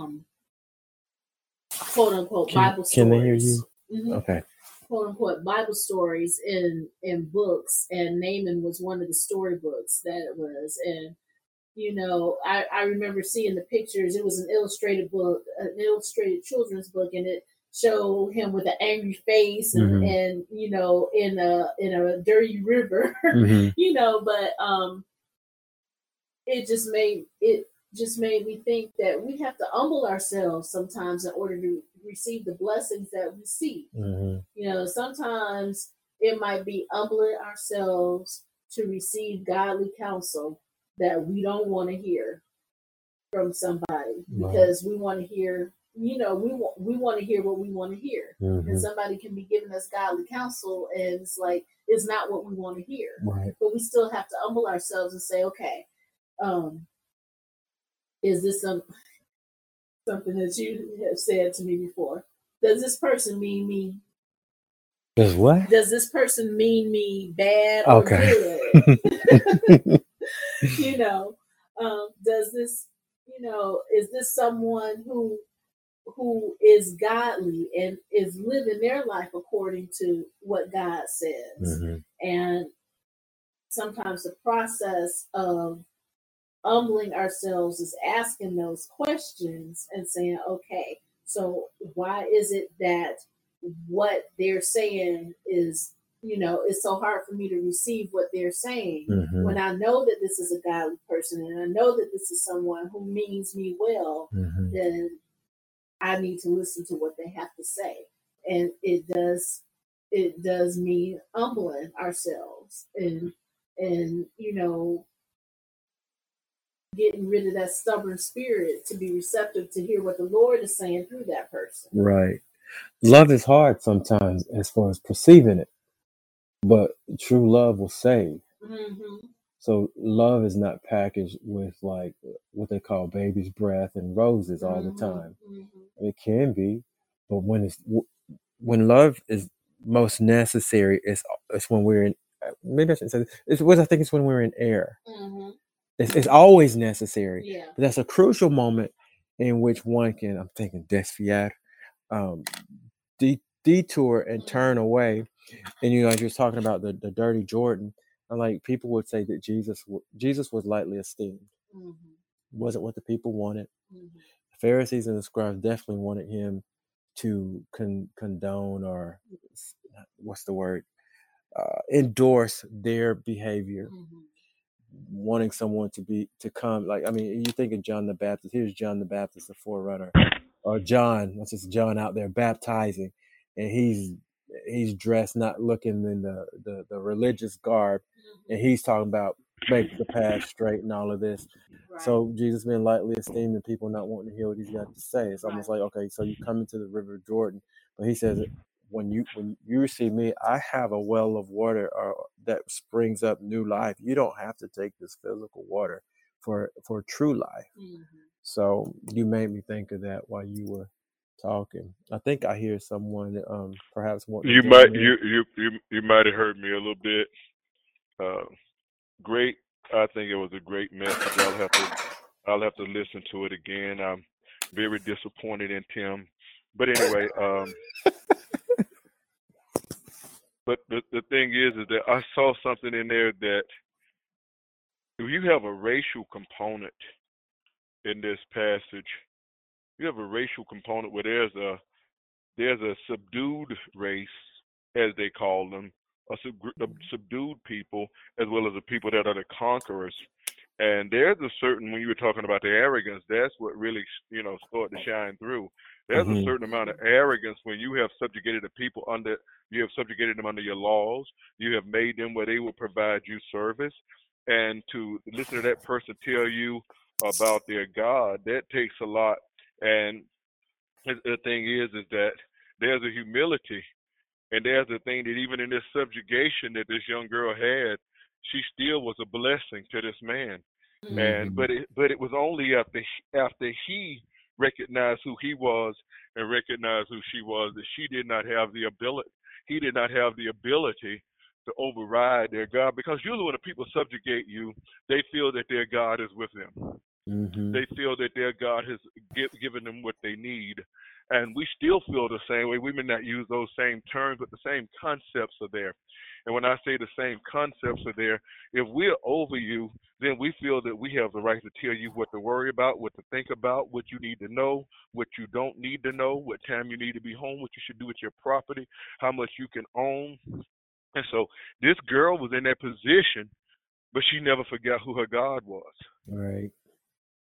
[SPEAKER 2] quote unquote Bible stories.
[SPEAKER 1] Can they hear you?
[SPEAKER 2] Mm-hmm.
[SPEAKER 1] Okay.
[SPEAKER 2] Quote unquote Bible stories in books, and Naaman was one of the storybooks that it was. And I remember seeing the pictures. It was an illustrated book, an illustrated children's book, and it showed him with an angry face and,
[SPEAKER 1] mm-hmm.
[SPEAKER 2] and in a dirty river,
[SPEAKER 1] mm-hmm.
[SPEAKER 2] but it just made it. just made me think that we have to humble ourselves sometimes in order to receive the blessings that we see.
[SPEAKER 1] Mm-hmm.
[SPEAKER 2] You know, sometimes it might be humbling ourselves to receive godly counsel that we don't want to hear from somebody
[SPEAKER 1] Right.
[SPEAKER 2] because we want to hear, you know, we want to hear what we want to hear.
[SPEAKER 1] Mm-hmm.
[SPEAKER 2] And somebody can be giving us godly counsel and it's like it's not what we want to hear.
[SPEAKER 1] Right.
[SPEAKER 2] But we still have to humble ourselves and say, okay, is this something that you have said to me before? Does this person mean me?
[SPEAKER 1] Does what?
[SPEAKER 2] Does this person mean me bad or
[SPEAKER 1] Okay.
[SPEAKER 2] good? You know, does this, you know, is this someone who is godly and is living their life according to what God says?
[SPEAKER 1] Mm-hmm.
[SPEAKER 2] And sometimes the process of humbling ourselves is asking those questions and saying, okay, so why is it that what they're saying is, you know, it's so hard for me to receive what they're saying
[SPEAKER 1] Mm-hmm.
[SPEAKER 2] when I know that this is a godly person and I know that this is someone who means me well,
[SPEAKER 1] Mm-hmm.
[SPEAKER 2] then I need to listen to what they have to say. And it does mean humbling ourselves and you know, getting rid of that stubborn spirit to be receptive to hear what the Lord is saying through that person.
[SPEAKER 1] Right. Love is hard sometimes as far as perceiving it, but true love will save.
[SPEAKER 2] Mm-hmm.
[SPEAKER 1] So love is not packaged with like what they call baby's breath and roses all the time.
[SPEAKER 2] Mm-hmm.
[SPEAKER 1] It can be, but when love is most necessary, it's when we're in. Maybe I shouldn't say this. It's what I think it's when we're in air.
[SPEAKER 2] Mm-hmm.
[SPEAKER 1] It's always necessary.
[SPEAKER 2] Yeah.
[SPEAKER 1] But that's a crucial moment in which one can. I'm thinking desfiar, detour and turn away. And you know, like you're talking about the dirty Jordan, and like people would say that Jesus was lightly esteemed.
[SPEAKER 2] Mm-hmm.
[SPEAKER 1] Wasn't what the people wanted.
[SPEAKER 2] Mm-hmm.
[SPEAKER 1] The Pharisees and the scribes definitely wanted him to condone or what's the word? Endorse their behavior.
[SPEAKER 2] Mm-hmm.
[SPEAKER 1] Wanting someone to come, like, I mean, you think of John the Baptist. Here's John the Baptist, the forerunner, or John. That's just John out there baptizing, and he's dressed not looking in the religious garb, and he's talking about make the path straight and all of this.
[SPEAKER 2] Right.
[SPEAKER 1] So Jesus being lightly esteemed and people not wanting to hear what he's got to say. It's almost like, okay, so you come into the river of Jordan, but he says, when you receive me, I have a well of water that springs up new life. You don't have to take this physical water for true life.
[SPEAKER 2] Mm-hmm.
[SPEAKER 1] So you made me think of that while you were talking. I think I hear someone perhaps want to
[SPEAKER 3] You
[SPEAKER 1] join
[SPEAKER 3] might
[SPEAKER 1] in.
[SPEAKER 3] you might have heard me a little bit. Great. I think it was a great message. I'll have to listen to it again. I'm very disappointed in Tim, but anyway. But the thing is that I saw something in there that if you have a racial component in this passage, you have a racial component where there's a subdued race, as they call them, a subdued people, as well as the people that are the conquerors. And there's a certain, when you were talking about the arrogance, that's what really, started to shine through. There's a certain amount of arrogance when you have subjugated the people you have subjugated them under your laws. You have made them where they will provide you service. And to listen to that person tell you about their God, that takes a lot. And the thing is that there's a humility, and there's a thing that even in this subjugation that this young girl had, she still was a blessing to this man. And but it was only after he recognized who he was and recognized who she was that she did not have the ability. He did not have the ability to override their God, because usually when the people subjugate you, they feel that their God is with them. They feel that their God has given them what they need. And we still feel the same way. We may not use those same terms, but the same concepts are there. And when I say the same concepts are there, if we're over you, then we feel that we have the right to tell you what to worry about, what to think about, what you need to know, what you don't need to know, what time you need to be home, what you should do with your property, how much you can own. And so this girl was in that position, but she never forgot who her God was.
[SPEAKER 1] Right.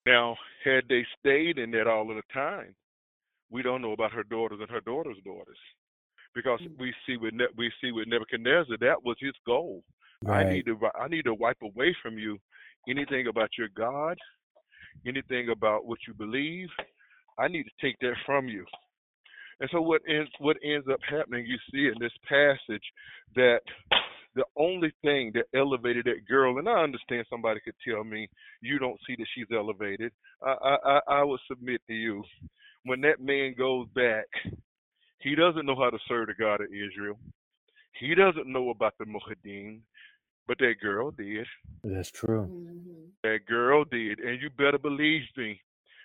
[SPEAKER 3] Now, had they stayed in that all of the time, we don't know about her daughters and her daughters' daughters, because we see with Nebuchadnezzar, that was his goal. I
[SPEAKER 1] Right.
[SPEAKER 3] need to wipe away from you anything about your God, anything about what you believe. I need to take that from you. And so what ends up happening, you see in this passage, that the only thing that elevated that girl, and I understand somebody could tell me you don't see that she's elevated. I would submit to you, when that man goes back, he doesn't know how to serve the God of Israel. He doesn't know about the Mohadim, but that girl did.
[SPEAKER 1] That's true.
[SPEAKER 2] Mhm.
[SPEAKER 3] That girl did, and you better believe me.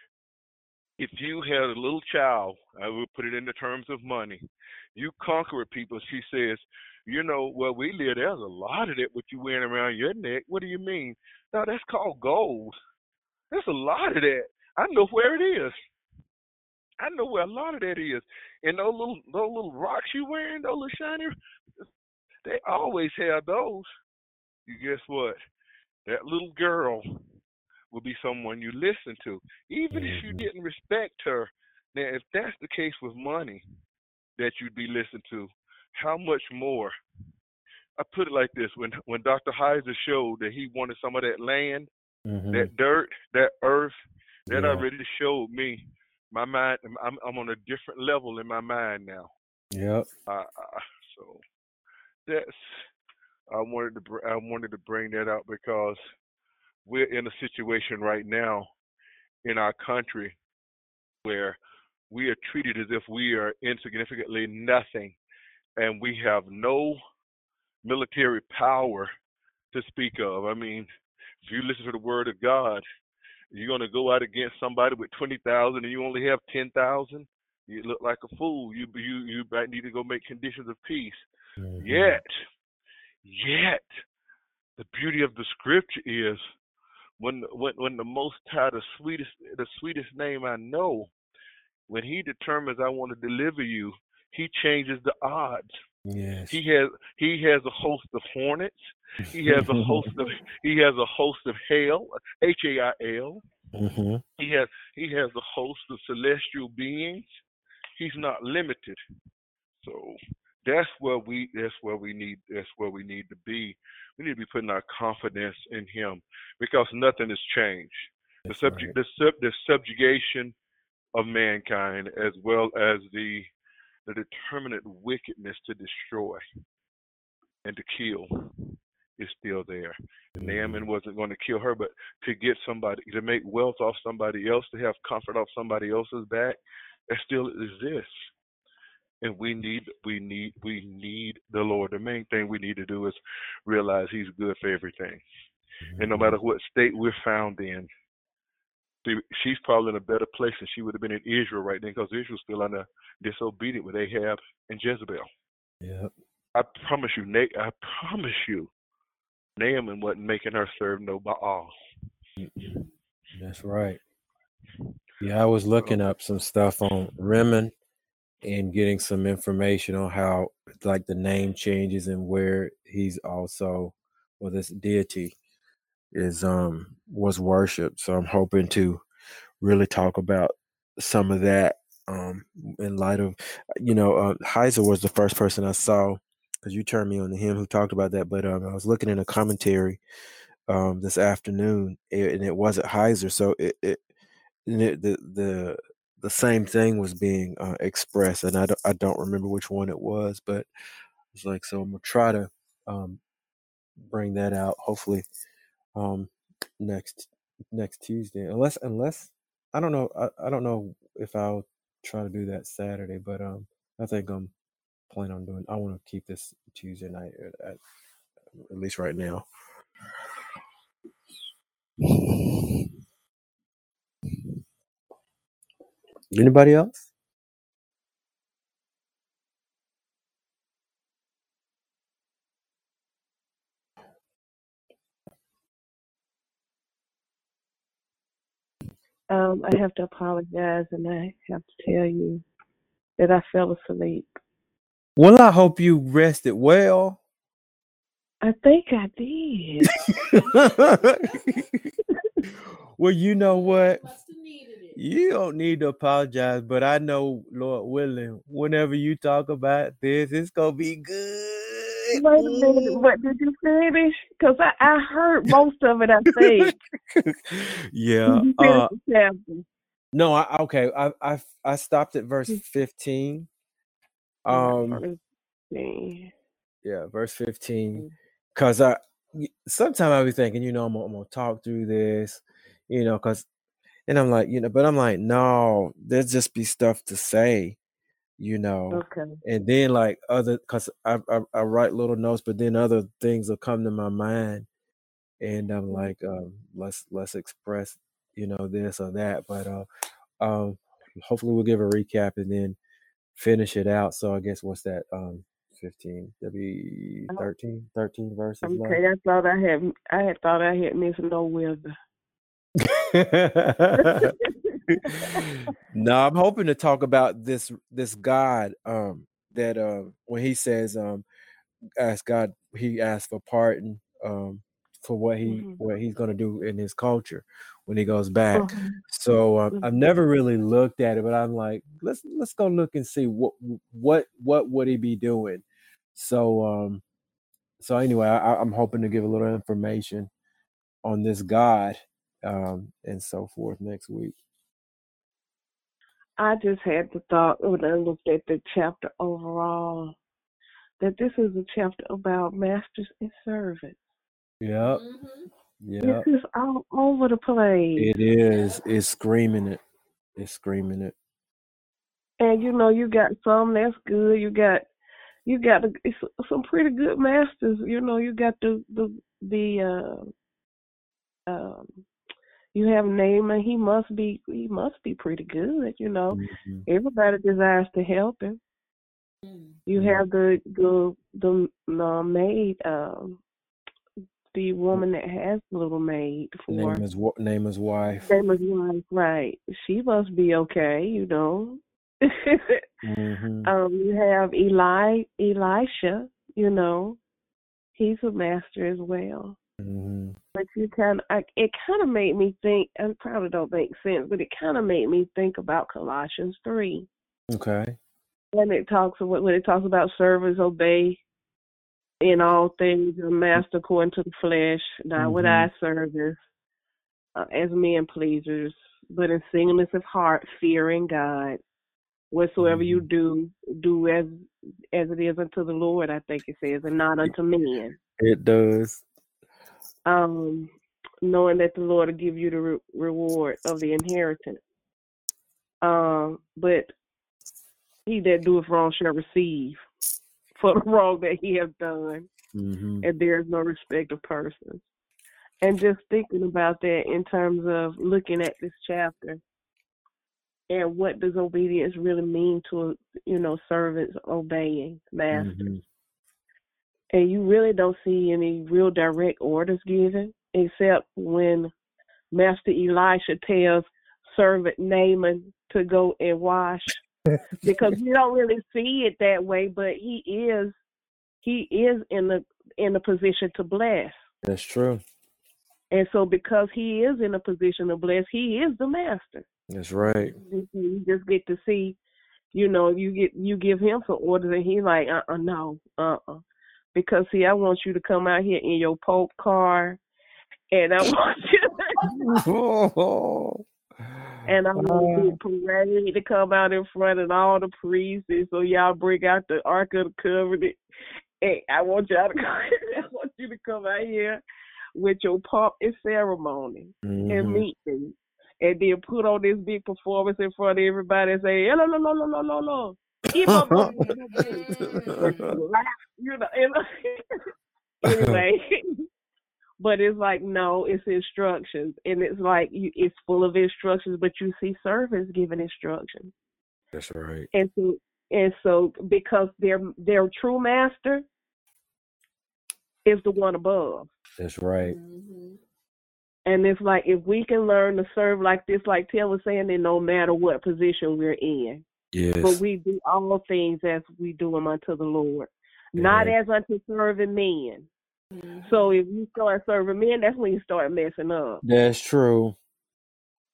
[SPEAKER 3] If you had a little child, I would put it in the terms of money. You conquer people. She says, where we live, there's a lot of that what you wearing around your neck. What do you mean? No, that's called gold. There's a lot of that. I know where it is. I know where a lot of that is. And those little rocks you wearing, those little shiny, they always have those. You guess what? That little girl will be someone you listen to, even if you didn't respect her. Now, if that's the case with money that you'd be listened to, how much more? I put it like this: when Dr. Heiser showed that he wanted some of that land, that dirt, that earth, that
[SPEAKER 1] Yeah.
[SPEAKER 3] already showed me my mind. I'm on a different level in my mind now.
[SPEAKER 1] Yep.
[SPEAKER 3] So that's I wanted to bring that out, because we're in a situation right now in our country where we are treated as if we are insignificantly nothing, and we have no military power to speak of. I mean, if you listen to the word of God, you're going to go out against somebody with 20,000 and you only have 10,000. You look like a fool. You might need to go make conditions of peace. Yet, the beauty of the scripture is, when the Most High, the sweetest name I know, when He determines I want to deliver you, He changes the odds.
[SPEAKER 1] Yes.
[SPEAKER 3] He has a host of hornets. He has a host of hail, HAIL. He has a host of celestial beings. He's not limited. So that's where we need to be. We need to be putting our confidence in Him, because nothing has changed.
[SPEAKER 1] That's
[SPEAKER 3] The subjugation of mankind, as well as the determinate wickedness to destroy and to kill, is still there. Naaman wasn't going to kill her, but to get somebody, to make wealth off somebody else, to have comfort off somebody else's back, that still exists. And we need the Lord. The main thing we need to do is realize He's good for everything. And no matter what state we're found in, she's probably in a better place than she would have been in Israel right then, because Israel's still under disobedient with Ahab and Jezebel.
[SPEAKER 1] Yep.
[SPEAKER 3] I promise you, Naaman wasn't making her serve no Baal.
[SPEAKER 1] That's right. Yeah, I was looking up some stuff on Rimmon and getting some information on how, like, the name changes and where he's also, well, this deity is was worshipped. So I'm hoping to really talk about some of that in light of, Heiser was the first person I saw, because you turned me on to him, who talked about that. But I was looking in a commentary this afternoon, and it wasn't Heiser, so the same thing was being expressed, and I don't remember which one it was, but it's like, so I'm gonna try to bring that out, hopefully next Tuesday, unless I don't know, I don't know if I'll try to do that Saturday, but I think I'm planning on doing. I want to keep this Tuesday night at least right now. Anybody else?
[SPEAKER 4] I have to apologize, and I have to tell you that I fell asleep.
[SPEAKER 1] Well, I hope you rested well.
[SPEAKER 4] I think I did.
[SPEAKER 1] Well, you know what?
[SPEAKER 2] Must have needed it.
[SPEAKER 1] You don't need to apologize, but I know, Lord willing, whenever you talk about this, it's gonna be good.
[SPEAKER 4] Wait a minute, what did you finish? Because I heard most of it, I think.
[SPEAKER 1] Yeah.
[SPEAKER 4] Did you finish the chapter?
[SPEAKER 1] No, I stopped at verse 15. Yeah, verse 15. Cause sometimes I be thinking, I'm gonna talk through this, and I'm like, but I'm like, no, there's just be stuff to say,
[SPEAKER 4] Okay.
[SPEAKER 1] and then like cause I write little notes, but then other things will come to my mind, and I'm like, let's express, this or that, but hopefully we'll give a recap and then finish it out. So I guess what's that? 15. That'd be 13 verses left.
[SPEAKER 4] Okay, I thought I had missed no wisdom.
[SPEAKER 1] No, I'm hoping to talk about this God that when he says ask God, he asks for pardon for what he's going to do in his culture when he goes back. So I've never really looked at it, but I'm like, let's go look and see what would he be doing. So anyway, I'm hoping to give a little information on this God and so forth next week.
[SPEAKER 4] I just had the thought when I looked at the chapter overall that this is a chapter about masters and servants.
[SPEAKER 1] Yep.
[SPEAKER 4] This is all over the place.
[SPEAKER 1] It is. It's screaming it. It's screaming it.
[SPEAKER 4] And you got some that's good. You got some pretty good masters. You got you have Naaman. He must be pretty good. Everybody desires to help him. You have the maid, the woman that has the little maid for
[SPEAKER 1] Naaman's wife.
[SPEAKER 4] Naaman's wife, right? She must be okay, You have Elisha. He's a master as well. But it kind of made me think, and probably don't make sense, but it kind of made me think about Colossians 3.
[SPEAKER 1] Okay.
[SPEAKER 4] When it talks about servants obey in all things the master according to the flesh, not with eye service, as men pleasers, but in singleness of heart, fearing God. Whatsoever you do as it is unto the Lord, I think it says, and not unto men.
[SPEAKER 1] It does.
[SPEAKER 4] Knowing that the Lord will give you the reward of the inheritance. But he that doeth wrong shall receive for the wrong that he has done. And there is no respect of persons. And just thinking about that in terms of looking at this chapter and what does obedience really mean to, servants obeying masters. And you really don't see any real direct orders given, except when Master Elisha tells servant Naaman to go and wash. Because you don't really see it that way, but he is in the position to bless.
[SPEAKER 1] That's true.
[SPEAKER 4] And so because he is in a position to bless, he is the master.
[SPEAKER 1] That's right.
[SPEAKER 4] You just get to see, you give him some orders and he's like, no. Because see, I want you to come out here in your Pope car, and I want you and I want the parade to come out in front of all the priests, and so y'all bring out the Ark of the Covenant. And I want you to come out here with your pomp and ceremony and meet me, and then put on this big performance in front of everybody and say, no. Keep up, anyway. But it's like, no, it's instructions, and it's like it's full of instructions, but you see servants giving instructions.
[SPEAKER 1] That's right.
[SPEAKER 4] And so because their true master is the one above.
[SPEAKER 1] That's right.
[SPEAKER 4] And it's like, if we can learn to serve like this, like Tim was saying, then no matter what position we're in.
[SPEAKER 1] Yes.
[SPEAKER 4] But we do all things as we do them unto the Lord, not as unto serving men. So if you start serving men, that's when you start messing up.
[SPEAKER 1] That's true.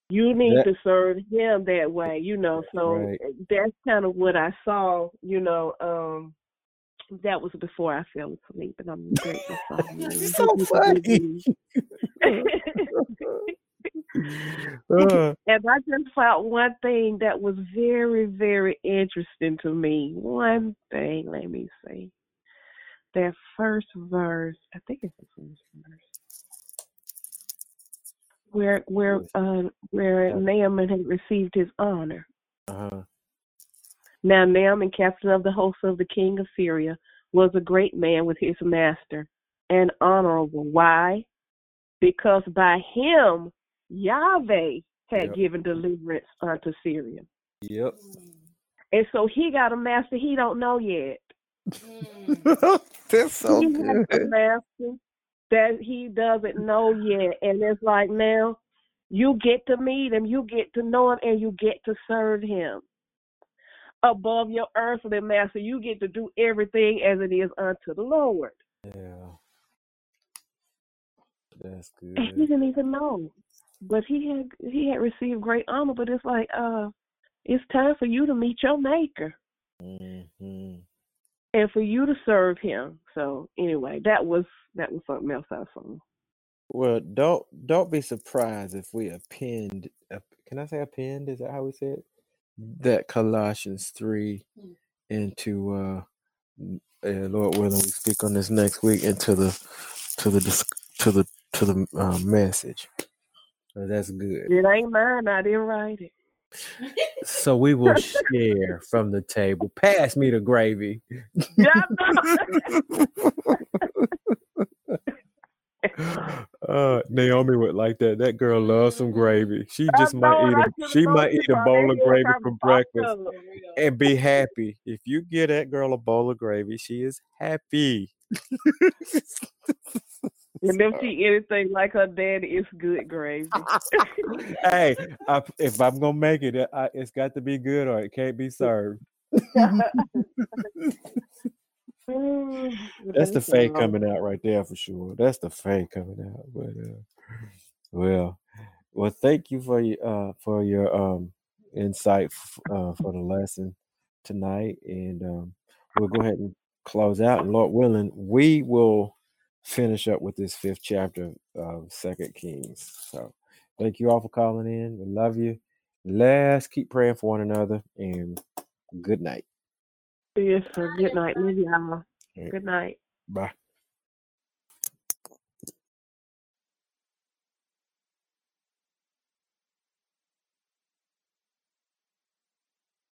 [SPEAKER 4] You need to serve him that way, So
[SPEAKER 1] right.
[SPEAKER 4] that's kind of what I saw, that was before I fell asleep, and I'm grateful for you.
[SPEAKER 1] So funny.
[SPEAKER 4] And I just found one thing that was very, very interesting to me. One thing, let me see. That first verse, I think it's the first verse, where Naaman had received his honor.
[SPEAKER 1] Uh-huh.
[SPEAKER 4] Now Naaman, captain of the host of the king of Syria, was a great man with his master and honorable. Why? Because by him Yahweh had given deliverance unto Syria.
[SPEAKER 1] Yep.
[SPEAKER 4] And so he got a master he don't know yet.
[SPEAKER 1] That's so
[SPEAKER 4] he
[SPEAKER 1] good.
[SPEAKER 4] Has a master that he doesn't know yet. And it's like, now you get to meet him, you get to know him, and you get to serve him. Above your earthly master, you get to do everything as it is unto the Lord.
[SPEAKER 1] Yeah. That's good.
[SPEAKER 4] And he didn't even know. But he had received great honor, but it's like, it's time for you to meet your maker.
[SPEAKER 1] Mm-hmm.
[SPEAKER 4] And for you to serve him. So anyway, that was something else I saw.
[SPEAKER 1] Well, don't be surprised if we append. Can I say append? Is that how we say it? That Colossians 3 into Lord willing, we speak on this next week into the message. So that's good.
[SPEAKER 4] It ain't mine. I didn't write it.
[SPEAKER 1] So we will share from the table. Pass me the gravy. Naomi would like that. That girl loves some gravy. She might eat a bowl of gravy for breakfast and be happy. If you give that girl a bowl of gravy, she is happy.
[SPEAKER 4] And if she anything like her daddy, it's good gravy.
[SPEAKER 1] Hey, if I'm gonna make it, it's got to be good or it can't be served. That's the fake coming out right there for sure. That's the fake coming out. But well, thank you for your insight for the lesson tonight, and we'll go ahead and close out. And Lord willing, we will finish up with this 5th chapter of 2 Kings. So thank you all for calling in. We love you. Let's keep praying for one another, and good night.
[SPEAKER 4] Yes, sir. Good night. Love y'all. Good night.
[SPEAKER 1] Bye.